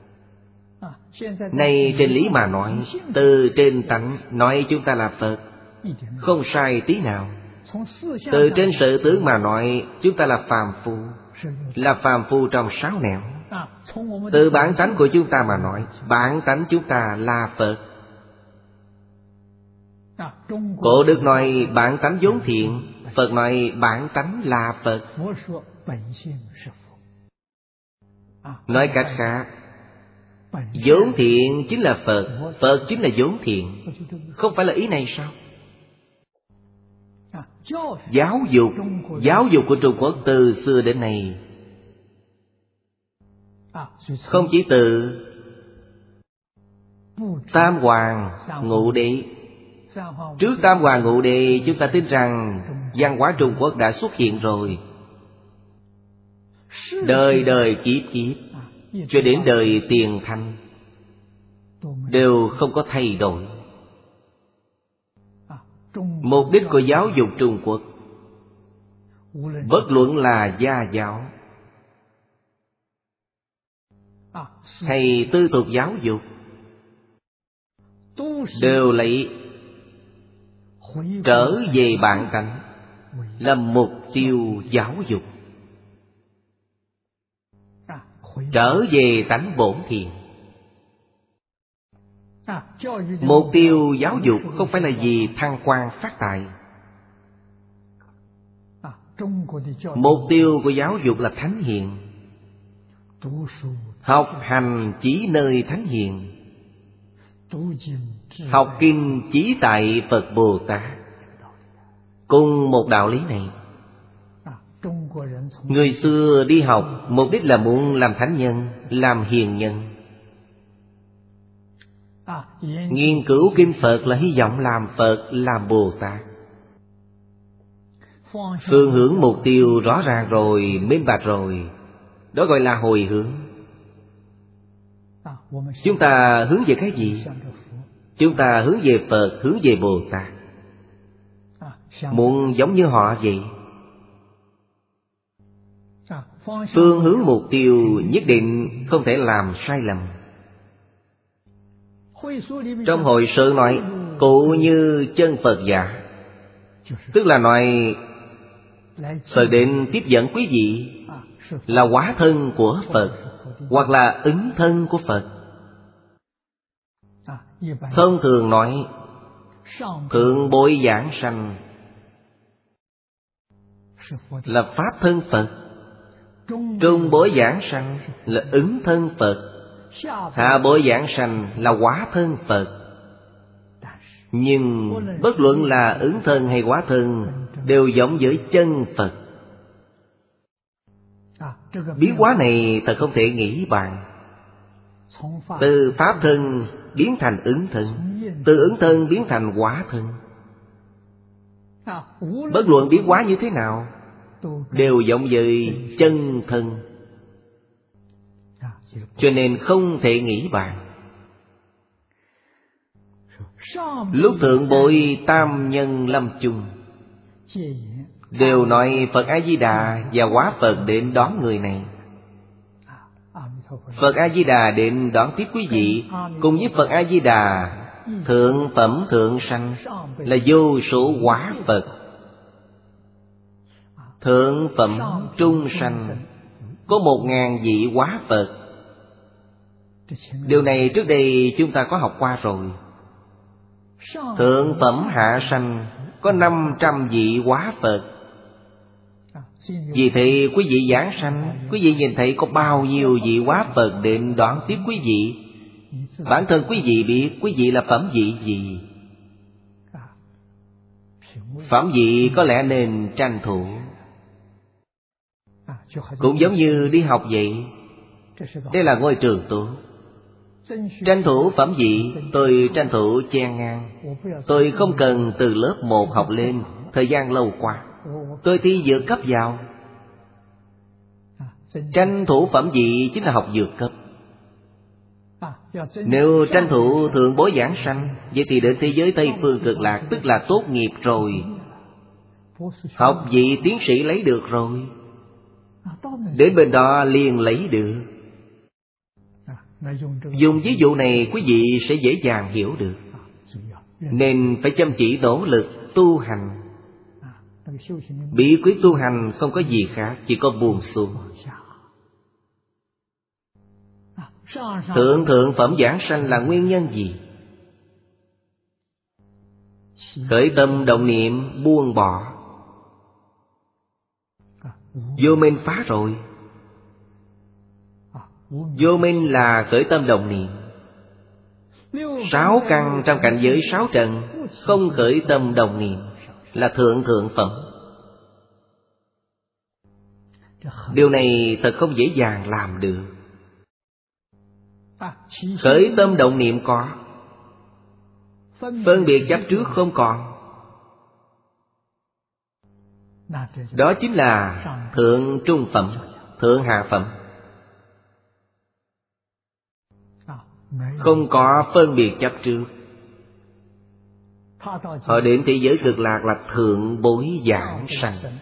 Nay trên lý mà nói, từ trên tánh nói chúng ta là Phật, không sai tí nào. Từ trên sự tướng mà nói, chúng ta là phàm phu, là phàm phu trong sáu nẻo. Từ bản tánh của chúng ta mà nói, bản tánh chúng ta là Phật. Cổ Đức nói bản tánh vốn thiện, Phật nói bản tánh là Phật. Nói cách khác, vốn thiện chính là Phật, Phật chính là vốn thiện. Không phải là ý này sao? Giáo dục, giáo dục của Trung Quốc từ xưa đến nay không chỉ từ Tam Hoàng Ngũ Đế. Trước Tam Hoàng Ngũ Đế, chúng ta tin rằng văn hóa Trung Quốc đã xuất hiện rồi. Đời đời kiếp kiếp cho đến đời Tiền Thanh đều không có thay đổi. Mục đích của giáo dục Trung Quốc, bất luận là gia giáo hay tư thuộc giáo dục, đều lấy trở về bản tánh làm mục tiêu giáo dục. Trở về tánh bổn thiện. Mục tiêu giáo dục không phải là gì thăng quan phát tài. Mục tiêu của giáo dục là thánh hiền. Học hành chỉ nơi thánh hiền. Học kinh chỉ tại Phật Bồ Tát. Cùng một đạo lý này, người xưa đi học mục đích là muốn làm thánh nhân, làm hiền nhân. Nghiên cứu kinh Phật là hy vọng làm Phật, làm Bồ Tát. Phương hướng mục tiêu rõ ràng rồi, minh bạch rồi, đó gọi là hồi hướng. Chúng ta hướng về cái gì? Chúng ta hướng về Phật, hướng về Bồ Tát. Muốn giống như họ vậy. Phương hướng mục tiêu nhất định không thể làm sai lầm. Trong hội sự nói cụ như chân Phật giả, tức là nói Phật đến tiếp dẫn quý vị là hóa thân của Phật, hoặc là ứng thân của Phật. Thông thường nói thượng bối giảng sanh là pháp thân Phật, trung bối giảng sanh là ứng thân Phật, hạ bối giảng sanh là hóa thân Phật. Nhưng bất luận là ứng thân hay hóa thân đều giống với chân Phật. Biến hóa này thật không thể nghĩ bàn. Từ pháp thân biến thành ứng thân, từ ứng thân biến thành hóa thân. Bất luận biến hóa như thế nào đều giống với chân thân, cho nên không thể nghĩ bàn. Lúc thượng bội tam nhân lâm chung đều nói Phật A-di-đà và hóa Phật đến đón người này. Phật A-di-đà đến đón tiếp quý vị, cùng với Phật A-di-đà thượng phẩm thượng sanh là vô số hóa Phật. Thượng phẩm trung sanh có một ngàn vị hóa Phật. Điều này trước đây chúng ta có học qua rồi. Thượng phẩm hạ sanh có năm trăm vị hóa Phật. Vì thế quý vị giảng sanh, quý vị nhìn thấy có bao nhiêu vị hóa Phật đến đón tiếp quý vị. Bản thân quý vị biết quý vị là phẩm vị gì. Phẩm vị có lẽ nên tranh thủ. Cũng giống như đi học vậy. Đây là ngôi trường tốt. Tranh thủ phẩm vị, tôi tranh thủ chen ngang. Tôi không cần từ lớp một học lên, thời gian lâu quá. Tôi thi vượt cấp vào. Tranh thủ phẩm vị chính là học vượt cấp. Nếu tranh thủ thượng bối giảng sanh, vậy thì đến thế giới Tây Phương Cực Lạc, tức là tốt nghiệp rồi. Học vị tiến sĩ lấy được rồi. Đến bên đó liền lấy được. Dùng ví dụ này quý vị sẽ dễ dàng hiểu được. Nên phải chăm chỉ nỗ lực tu hành. Bí quyết tu hành không có gì khác, chỉ có buông xuống. Thượng thượng phẩm giảng sanh là nguyên nhân gì? Khởi tâm động niệm buông bỏ, Vô minh phá rồi. Vô minh là khởi tâm động niệm. Sáu căn trong cảnh giới sáu trần không khởi tâm đồng niệm là thượng thượng phẩm. Điều này thật không dễ dàng làm được. Khởi tâm động niệm có, phân biệt chấp trước không còn. Đó chính là thượng trung phẩm, thượng hạ phẩm. Không có phân biệt chấp trước. Họ đến thế giới cực lạc là thượng bối giảng sanh.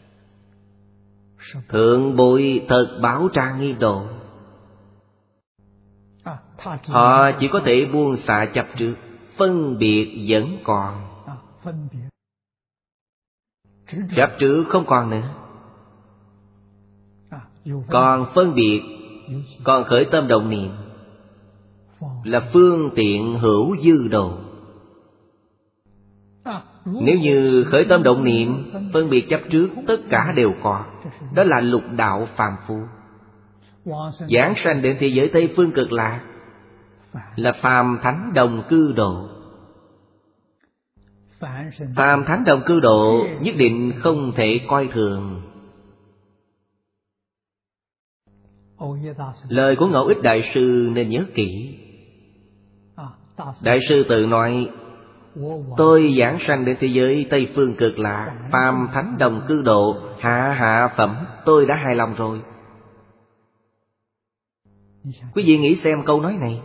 Thượng bối thật báo trang nghi độ. Họ chỉ có thể buông xả chấp trước, phân biệt vẫn còn. Chấp trước không còn nữa. Còn phân biệt, còn khởi tâm động niệm là phương tiện hữu dư độ. Nếu như khởi tâm động niệm, phân biệt chấp trước, tất cả đều có. Đó là lục đạo phàm phu. Giảng sanh đến thế giới Tây Phương Cực Lạc là phàm thánh đồng cư độ. Phàm thánh đồng cư độ nhất định không thể coi thường. Lời của Ngẫu Ích Đại Sư nên nhớ kỹ. Đại sư tự nói: tôi giảng sanh đến thế giới Tây Phương Cực Lạc, phàm thánh đồng cư độ, hạ hạ phẩm, tôi đã hài lòng rồi. Quý vị nghĩ xem câu nói này.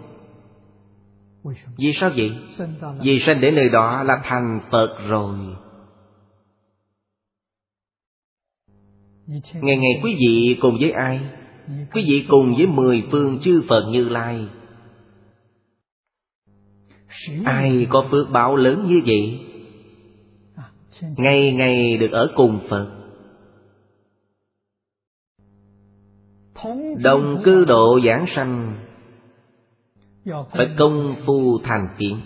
Vì sao vậy? Vì sanh đến nơi đó là thành Phật rồi. Ngày ngày quý vị cùng với ai? Quý vị cùng với mười phương chư Phật Như Lai. Ai có phước báo lớn như vậy, ngày ngày được ở cùng Phật, đồng cư độ giảng sanh, phải công phu thành tiến.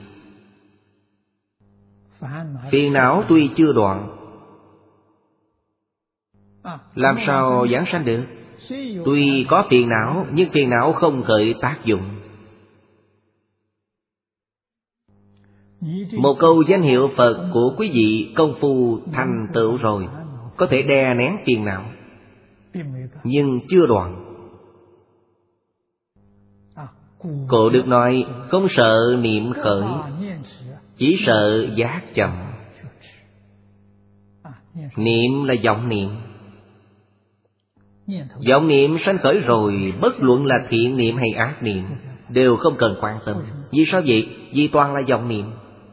Phiền não tuy chưa đoạn, làm sao giảng sanh được? Tuy có phiền não, nhưng phiền não không khởi tác dụng. Một câu danh hiệu Phật của quý vị công phu thành tựu rồi, có thể đè nén phiền não, nhưng chưa đoạn. Cổ Đức nói: không sợ niệm khởi, chỉ sợ giác chậm. Niệm là vọng niệm. Vọng niệm sanh khởi rồi, bất luận là thiện niệm hay ác niệm đều không cần quan tâm. Vì sao vậy? Vì toàn là vọng niệm.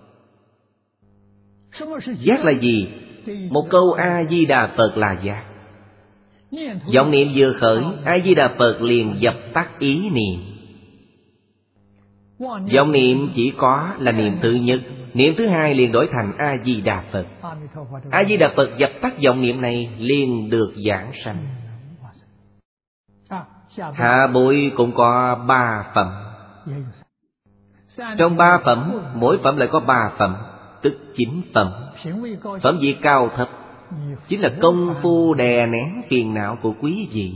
Giác là gì? Một câu A-di-đà Phật là giác. Vọng niệm vừa khởi, A-di-đà Phật liền dập tắt ý niệm. Vọng niệm chỉ có là niệm thứ nhất, niệm thứ hai liền đổi thành A-di-đà Phật. A-di-đà Phật dập tắt vọng niệm này liền được giảng sanh. Hạ bối cũng có ba phẩm. Trong ba phẩm, mỗi phẩm lại có ba phẩm, tức chín phẩm. Phẩm vị cao thấp chính là công phu đè nén phiền não của quý vị.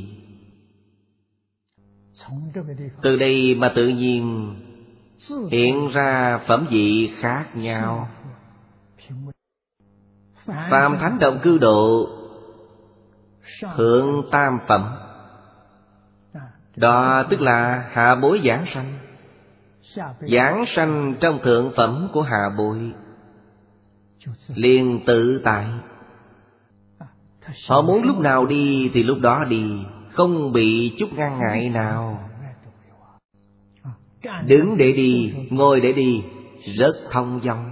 Từ đây mà tự nhiên hiện ra phẩm vị khác nhau. Phàm thánh đồng cư độ, thượng tam phẩm. Đó tức là hạ bối giảng sanh. Giảng sanh trong thượng phẩm của hạ bối liền tự tại. Họ muốn lúc nào đi thì lúc đó đi, không bị chút ngăn ngại nào. Đứng để đi, ngồi để đi, rất thông dong.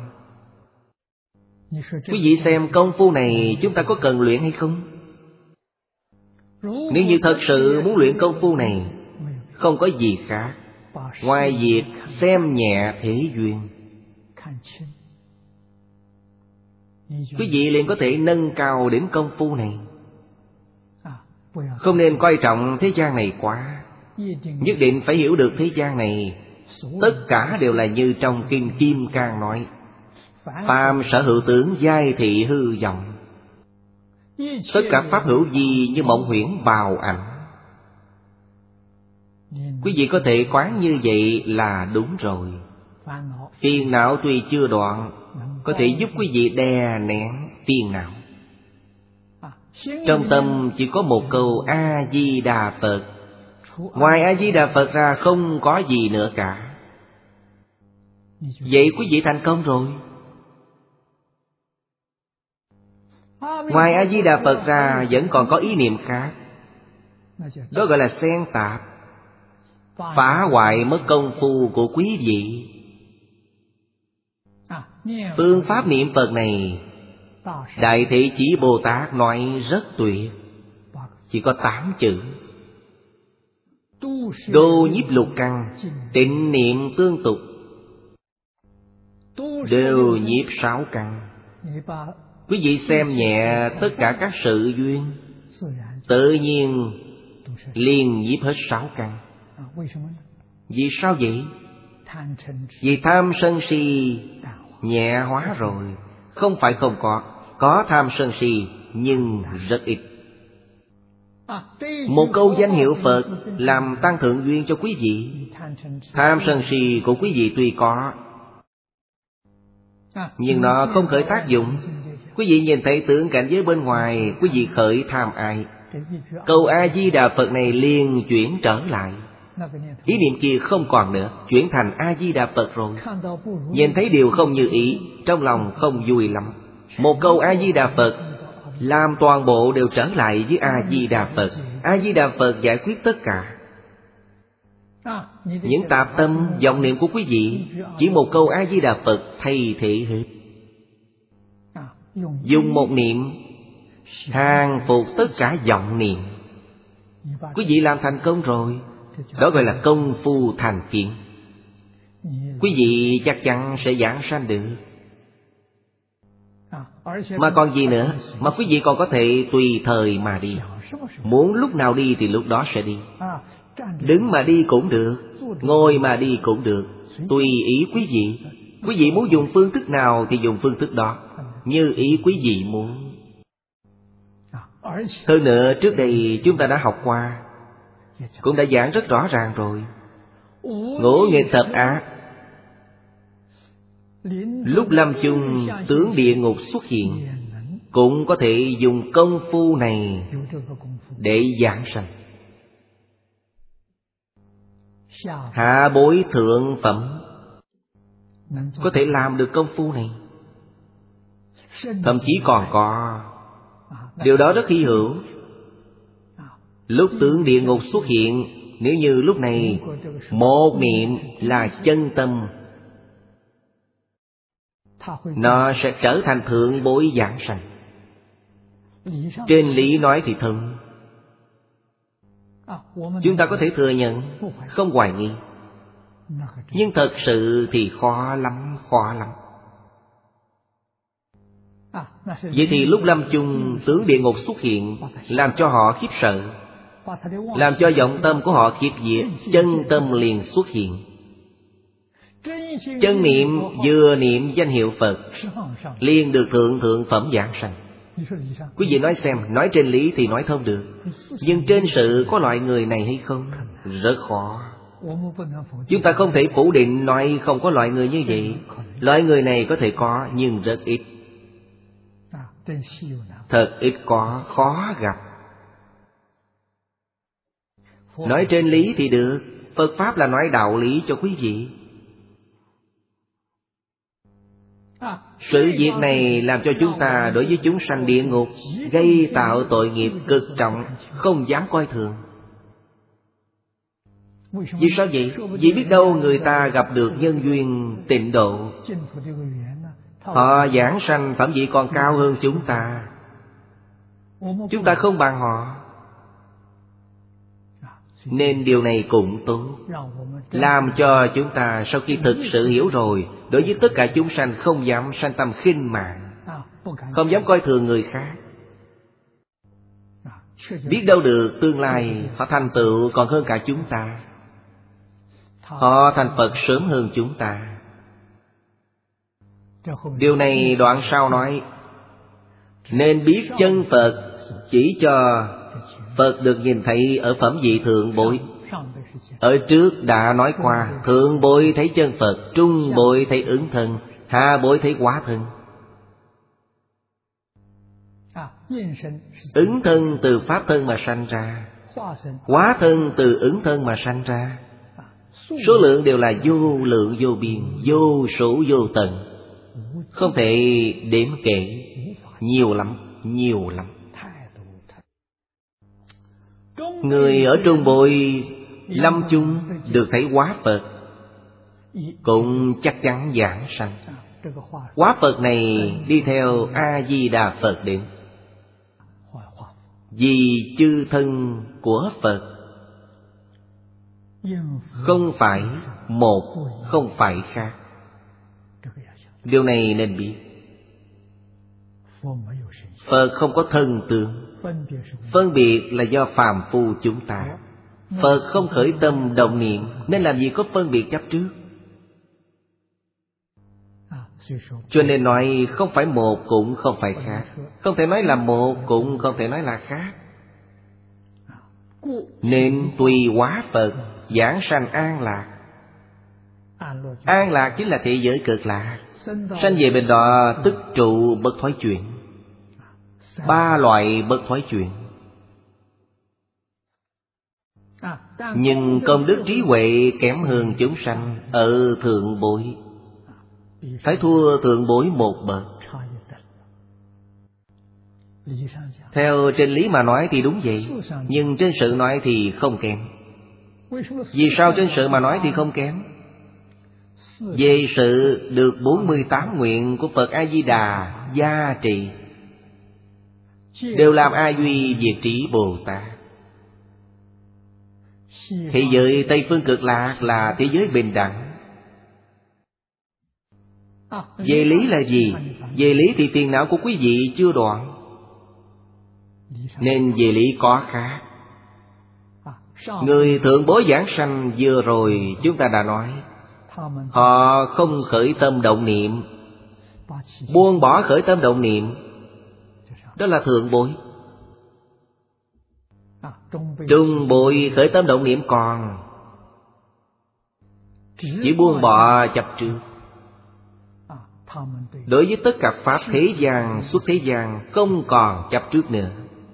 Quý vị xem công phu này chúng ta có cần luyện hay không? Nếu như thật sự muốn luyện công phu này, không có gì khác ngoài việc xem nhẹ thế duyên, quý vị liền có thể nâng cao đến công phu này. Không nên coi trọng thế gian này quá. Nhất định phải hiểu được thế gian này tất cả đều là như trong Kinh Kim Cang nói: phàm sở hữu tướng giai thị hư vọng. Tất cả pháp hữu vi như mộng huyễn bào ảnh. Quý vị có thể quán như vậy là đúng rồi. Phiền não tuy chưa đoạn, có thể giúp quý vị đè nén phiền não. Trong tâm chỉ có một câu A-di-đà Phật. Ngoài A-di-đà Phật ra không có gì nữa cả. Vậy quý vị thành công rồi. Ngoài A-di-đà Phật ra vẫn còn có ý niệm khác. Đó gọi là xen tạp, phá hoại mất công phu của quý vị. Phương pháp niệm Phật này Đại Thế Chí Bồ Tát nói rất tuyệt, chỉ có tám chữ: đô nhiếp lục căn, tịnh niệm tương tục, đều nhiếp sáu căn. Quý vị xem nhẹ tất cả các sự duyên, tự nhiên liền nhiếp hết sáu căn. Vì sao vậy? Vì tham sân si nhẹ hóa rồi. Không phải không có, có tham sân si nhưng rất ít. Một câu danh hiệu Phật làm tăng thượng duyên cho quý vị. Tham sân si của quý vị tuy có, nhưng nó không khởi tác dụng. Quý vị nhìn thấy tưởng cảnh giới bên ngoài, quý vị khởi tham ai, câu A-di-đà Phật này liền chuyển trở lại. Ý niệm kia không còn nữa, chuyển thành A-di-đà Phật rồi. Nhìn thấy điều không như ý, trong lòng không vui lắm. Một câu A-di-đà Phật làm toàn bộ đều trở lại với A-di-đà Phật. A-di-đà Phật giải quyết tất cả. Những tạp tâm, vọng niệm của quý vị chỉ một câu A-di-đà Phật thay thế hết. Dùng một niệm hàng phục tất cả vọng niệm. Quý vị làm thành công rồi. Đó gọi là công phu thành kiến. Quý vị chắc chắn sẽ giảng sanh được. Mà còn gì nữa? Mà quý vị còn có thể tùy thời mà đi. Muốn lúc nào đi thì lúc đó sẽ đi. Đứng mà đi cũng được, ngồi mà đi cũng được, tùy ý quý vị. Quý vị muốn dùng phương thức nào thì dùng phương thức đó, như ý quý vị muốn. Hơn nữa trước đây chúng ta đã học qua, cũng đã giảng rất rõ ràng rồi. Ngũ nghịch thập ác, lúc lâm chung tướng địa ngục xuất hiện, cũng có thể dùng công phu này để giảng sanh. Hạ bối thượng phẩm có thể làm được công phu này. Thậm chí còn có, điều đó rất hy hữu. Lúc tướng địa ngục xuất hiện, nếu như lúc này một niệm là chân tâm, nó sẽ trở thành thượng bối giảng sanh. Trên lý nói thì thông, chúng ta có thể thừa nhận, không hoài nghi. Nhưng thật sự thì khó lắm, khó lắm. Vậy thì lúc lâm chung tướng địa ngục xuất hiện, làm cho họ khiếp sợ, làm cho vọng tâm của họ khiếp diệt, chân tâm liền xuất hiện. Chân niệm vừa niệm danh hiệu Phật, liền được thượng thượng phẩm giảng sanh. Quý vị nói xem, nói trên lý thì nói thông được, nhưng trên sự có loại người này hay không? Rất khó. Chúng ta không thể phủ định nói không có loại người như vậy. Loại người này có thể có, nhưng rất ít. Thật ít có, khó gặp. Nói trên lý thì được, Phật Pháp là nói đạo lý cho quý vị. Sự việc này làm cho chúng ta đối với chúng sanh địa ngục gây tạo tội nghiệp cực trọng, không dám coi thường. Vì sao vậy? Vì biết đâu người ta gặp được nhân duyên tịnh độ, họ giảng sanh phẩm vị còn cao hơn chúng ta. Chúng ta không bằng họ, nên điều này cũng tốt, làm cho chúng ta sau khi thực sự hiểu rồi, đối với tất cả chúng sanh không dám sanh tâm khinh mạn, không dám coi thường người khác. Biết đâu được tương lai họ thành tựu còn hơn cả chúng ta, họ thành Phật sớm hơn chúng ta. Điều này đoạn sau nói: Nên biết chân Phật chỉ cho Phật được nhìn thấy ở phẩm vị thượng bối. Ở trước đã nói qua, thượng bối thấy chân Phật, trung bối thấy ứng thân, hạ bối thấy hóa thân. Ứng thân từ pháp thân mà sanh ra, hóa thân từ ứng thân mà sanh ra. Số lượng đều là vô lượng vô biên, vô số vô tận, không thể đếm kể. Nhiều lắm, nhiều lắm. Người ở trung bối lâm chung được thấy hóa Phật, cũng chắc chắn giảng sanh. Hóa Phật này đi theo A-di-đà Phật đến, vì chư thân của Phật, không phải một, không phải khác. Điều này nên biết. Phật không có thân tướng. Phân biệt là do phàm phu chúng ta. Phật không khởi tâm động niệm, nên làm gì có phân biệt chấp trước. Cho nên nói không phải một cũng không phải khác. Không thể nói là một cũng không thể nói là khác. Nên tùy hóa Phật, giảng sanh an lạc. An lạc chính là thế giới cực lạc. Sanh về bên đó tức trụ bất thoái chuyển. Ba loại bất thoái chuyển. Nhưng công đức trí huệ kém hơn chúng sanh ở thượng bối, phải thua thượng bối một bậc. Theo trên lý mà nói thì đúng vậy, nhưng trên sự nói thì không kém. Vì sao trên sự mà nói thì không kém? Về sự được bốn mươi tám nguyện của Phật A-di-đà gia trì, đều làm A Duy Diệt Trí Bồ Tát. Thế giới Tây Phương Cực Lạc là thế giới bình đẳng. Về lý là gì? Về lý thì phiền não của quý vị chưa đoạn, nên về lý có khác. Người thượng bối giảng sanh vừa rồi chúng ta đã nói, họ không khởi tâm động niệm, buông bỏ khởi tâm động niệm, đó là thượng bối. Trung bối khởi tâm động niệm còn, chỉ buông bỏ chấp trước. Đối với tất cả pháp thế gian, xuất thế gian, không còn chấp trước nữa.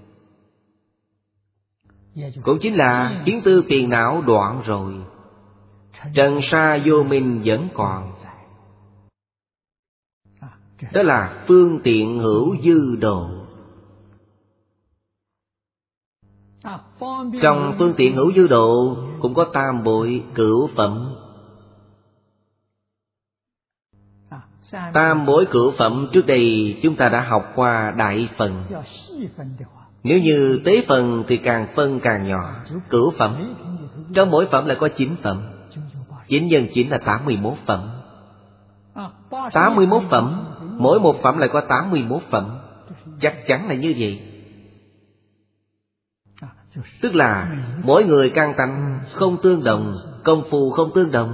Cũng chính là kiến tư phiền não đoạn rồi, trần sa vô minh vẫn còn. Đó là phương tiện hữu dư độ. Trong phương tiện hữu dư độ cũng có tam bội cửu phẩm. Tam bối cửu phẩm trước đây chúng ta đã học qua đại phần. Nếu như tế phần thì càng phân càng nhỏ. Cửu phẩm, trong mỗi phẩm lại có chín phẩm. Chín nhân chín là tám mươi mốt phẩm. Tám mươi mốt phẩm, mỗi một phẩm lại có tám mươi mốt phẩm. Chắc chắn là như vậy. Tức là mỗi người căn tánh không tương đồng, công phu không tương đồng.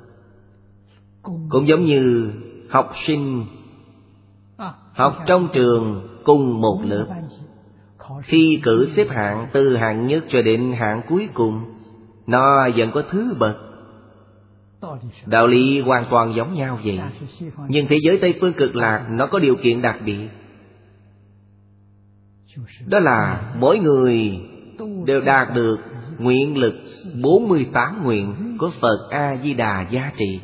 Cũng giống như học sinh học trong trường cùng một lớp, khi cử xếp hạng từ hạng nhất cho đến hạng cuối cùng, nó vẫn có thứ bậc. Đạo lý hoàn toàn giống nhau vậy. Nhưng thế giới Tây Phương Cực Lạc nó có điều kiện đặc biệt. Đó là mỗi người đều đạt được nguyện lực bốn mươi tám nguyện của Phật A-di-đà gia trì.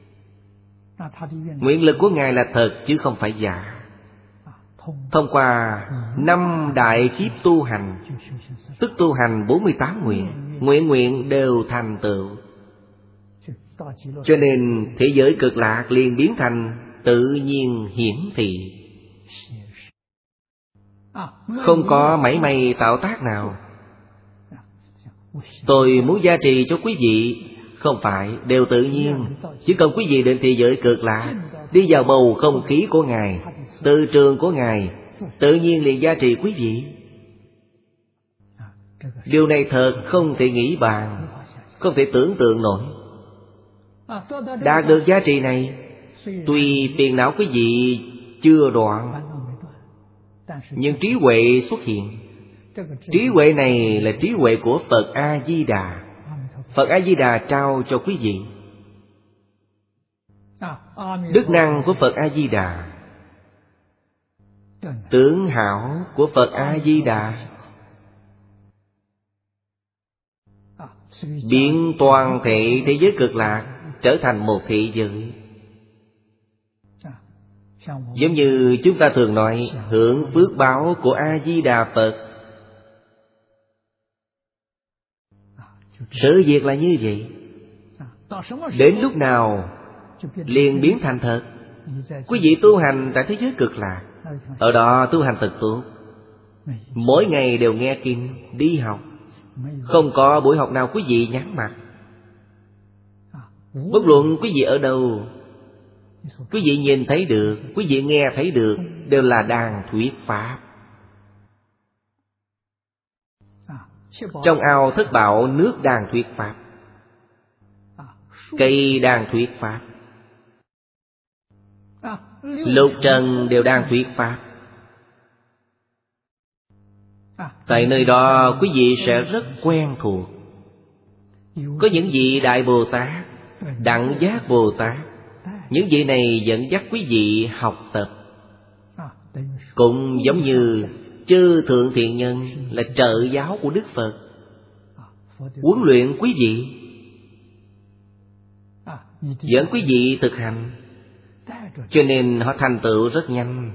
Nguyện lực của Ngài là thật chứ không phải giả. Thông qua năm đại kiếp tu hành, tức tu hành bốn mươi tám nguyện, nguyện nguyện đều thành tựu. Cho nên thế giới Cực Lạc liền biến thành tự nhiên hiển thị, không có mảy may tạo tác nào. Tôi muốn gia trì cho quý vị, không phải, đều tự nhiên. Chỉ cần quý vị đến thế giới Cực Lạc, đi vào bầu không khí của Ngài, từ trường của Ngài, tự nhiên liền gia trì quý vị. Điều này thật không thể nghĩ bàn, không thể tưởng tượng nổi. Đạt được giá trị này, tuy phiền não quý vị chưa đoạn, nhưng trí huệ xuất hiện. Trí huệ này là trí huệ của Phật A-di-đà. Phật A-di-đà trao cho quý vị. Đức năng của Phật A-di-đà, tướng hảo của Phật A-di-đà, biến toàn thể thế giới cực lạc trở thành một thế giới. Giống như chúng ta thường nói, hưởng phước báo của A-di-đà Phật. Sự việc là như vậy. Đến lúc nào liền biến thành thật. Quý vị tu hành tại thế giới cực lạc, ở đó tu hành thật tốt. Mỗi ngày đều nghe kinh, đi học. Không có buổi học nào quý vị nhắm mặt. Bất luận quý vị ở đâu, quý vị nhìn thấy được, quý vị nghe thấy được, đều là đang thuyết pháp. Trong ao thất bảo, nước đang thuyết pháp, cây đang thuyết pháp, lục trần đều đang thuyết pháp. Tại nơi đó quý vị sẽ rất quen thuộc. Có những vị Đại Bồ Tát, Đẳng Giác Bồ Tát, những vị này dẫn dắt quý vị học tập. Cũng giống như chư thượng thiện nhân là trợ giáo của Đức Phật, huấn luyện quý vị, dẫn quý vị thực hành, cho nên họ thành tựu rất nhanh.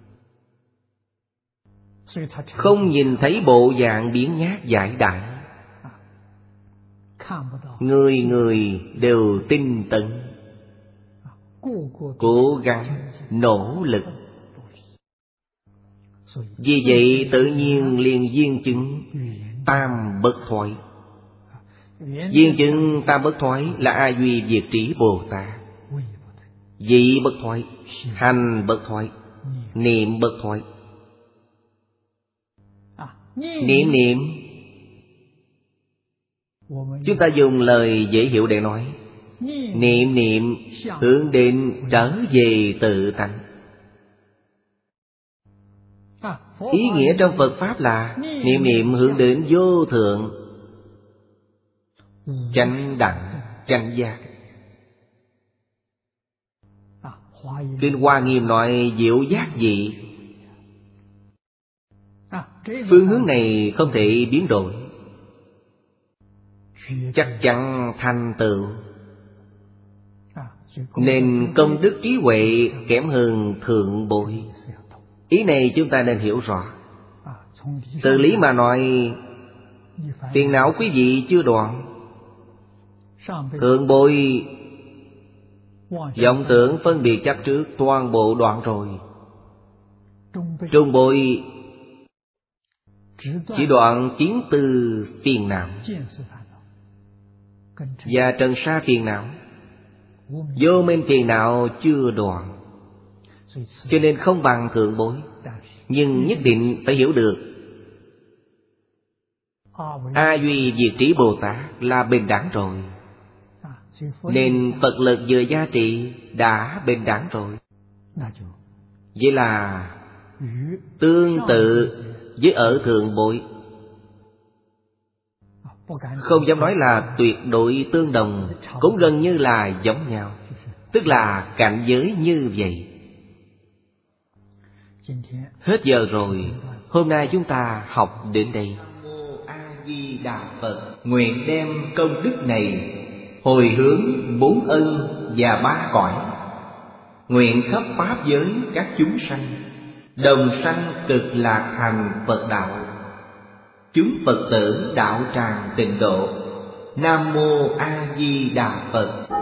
Không nhìn thấy bộ dạng biến nhát giải đại, người người đều tinh tấn, cố gắng, nỗ lực. Vì vậy tự nhiên liền viên chứng tam bất thoái. Viên chứng tam bất thoái là A Duy Diệt Trí Bồ Tát. Vị bất thoái, hành bất thoái, niệm bất thoái. Niệm niệm, chúng ta dùng lời dễ hiểu để nói. Niệm niệm hướng đến trở về tự tánh. Ý nghĩa trong Phật Pháp là niệm niệm hướng đến vô thượng chánh đẳng chánh giác. Kinh Hoa Nghiêm nói diệu giác dị. Phương hướng này không thể biến đổi, chắc chắn thành tựu. Nên công đức trí huệ kém hơn thượng bội. Ý này chúng ta nên hiểu rõ. Từ lý mà nói, phiền não quý vị chưa đoạn. Thượng bội vọng tưởng phân biệt chấp trước toàn bộ đoạn rồi. Trung bội chỉ đoạn kiến tư phiền não và trần sa phiền não. Vô minh phiền não chưa đoạn, cho nên không bằng thượng bối. Nhưng nhất định phải hiểu được A Duy Diệt Trí Bồ Tát là bình đẳng rồi. Nên Phật lực vừa gia trị đã bình đẳng rồi. Vậy là tương tự với ở thượng bối. Không dám nói là tuyệt đối tương đồng, cũng gần như là giống nhau. Tức là cảnh giới như vậy. Hết giờ rồi. Hôm nay chúng ta học đến đây. Nam Mô A Di Đà Phật. Nguyện đem công đức này hồi hướng bốn ân và ba cõi. Nguyện khắp pháp giới các chúng sanh đồng sanh cực lạc thành Phật đạo. Chúng Phật tử đạo tràng tịnh độ. Nam Mô A Di Đà Phật.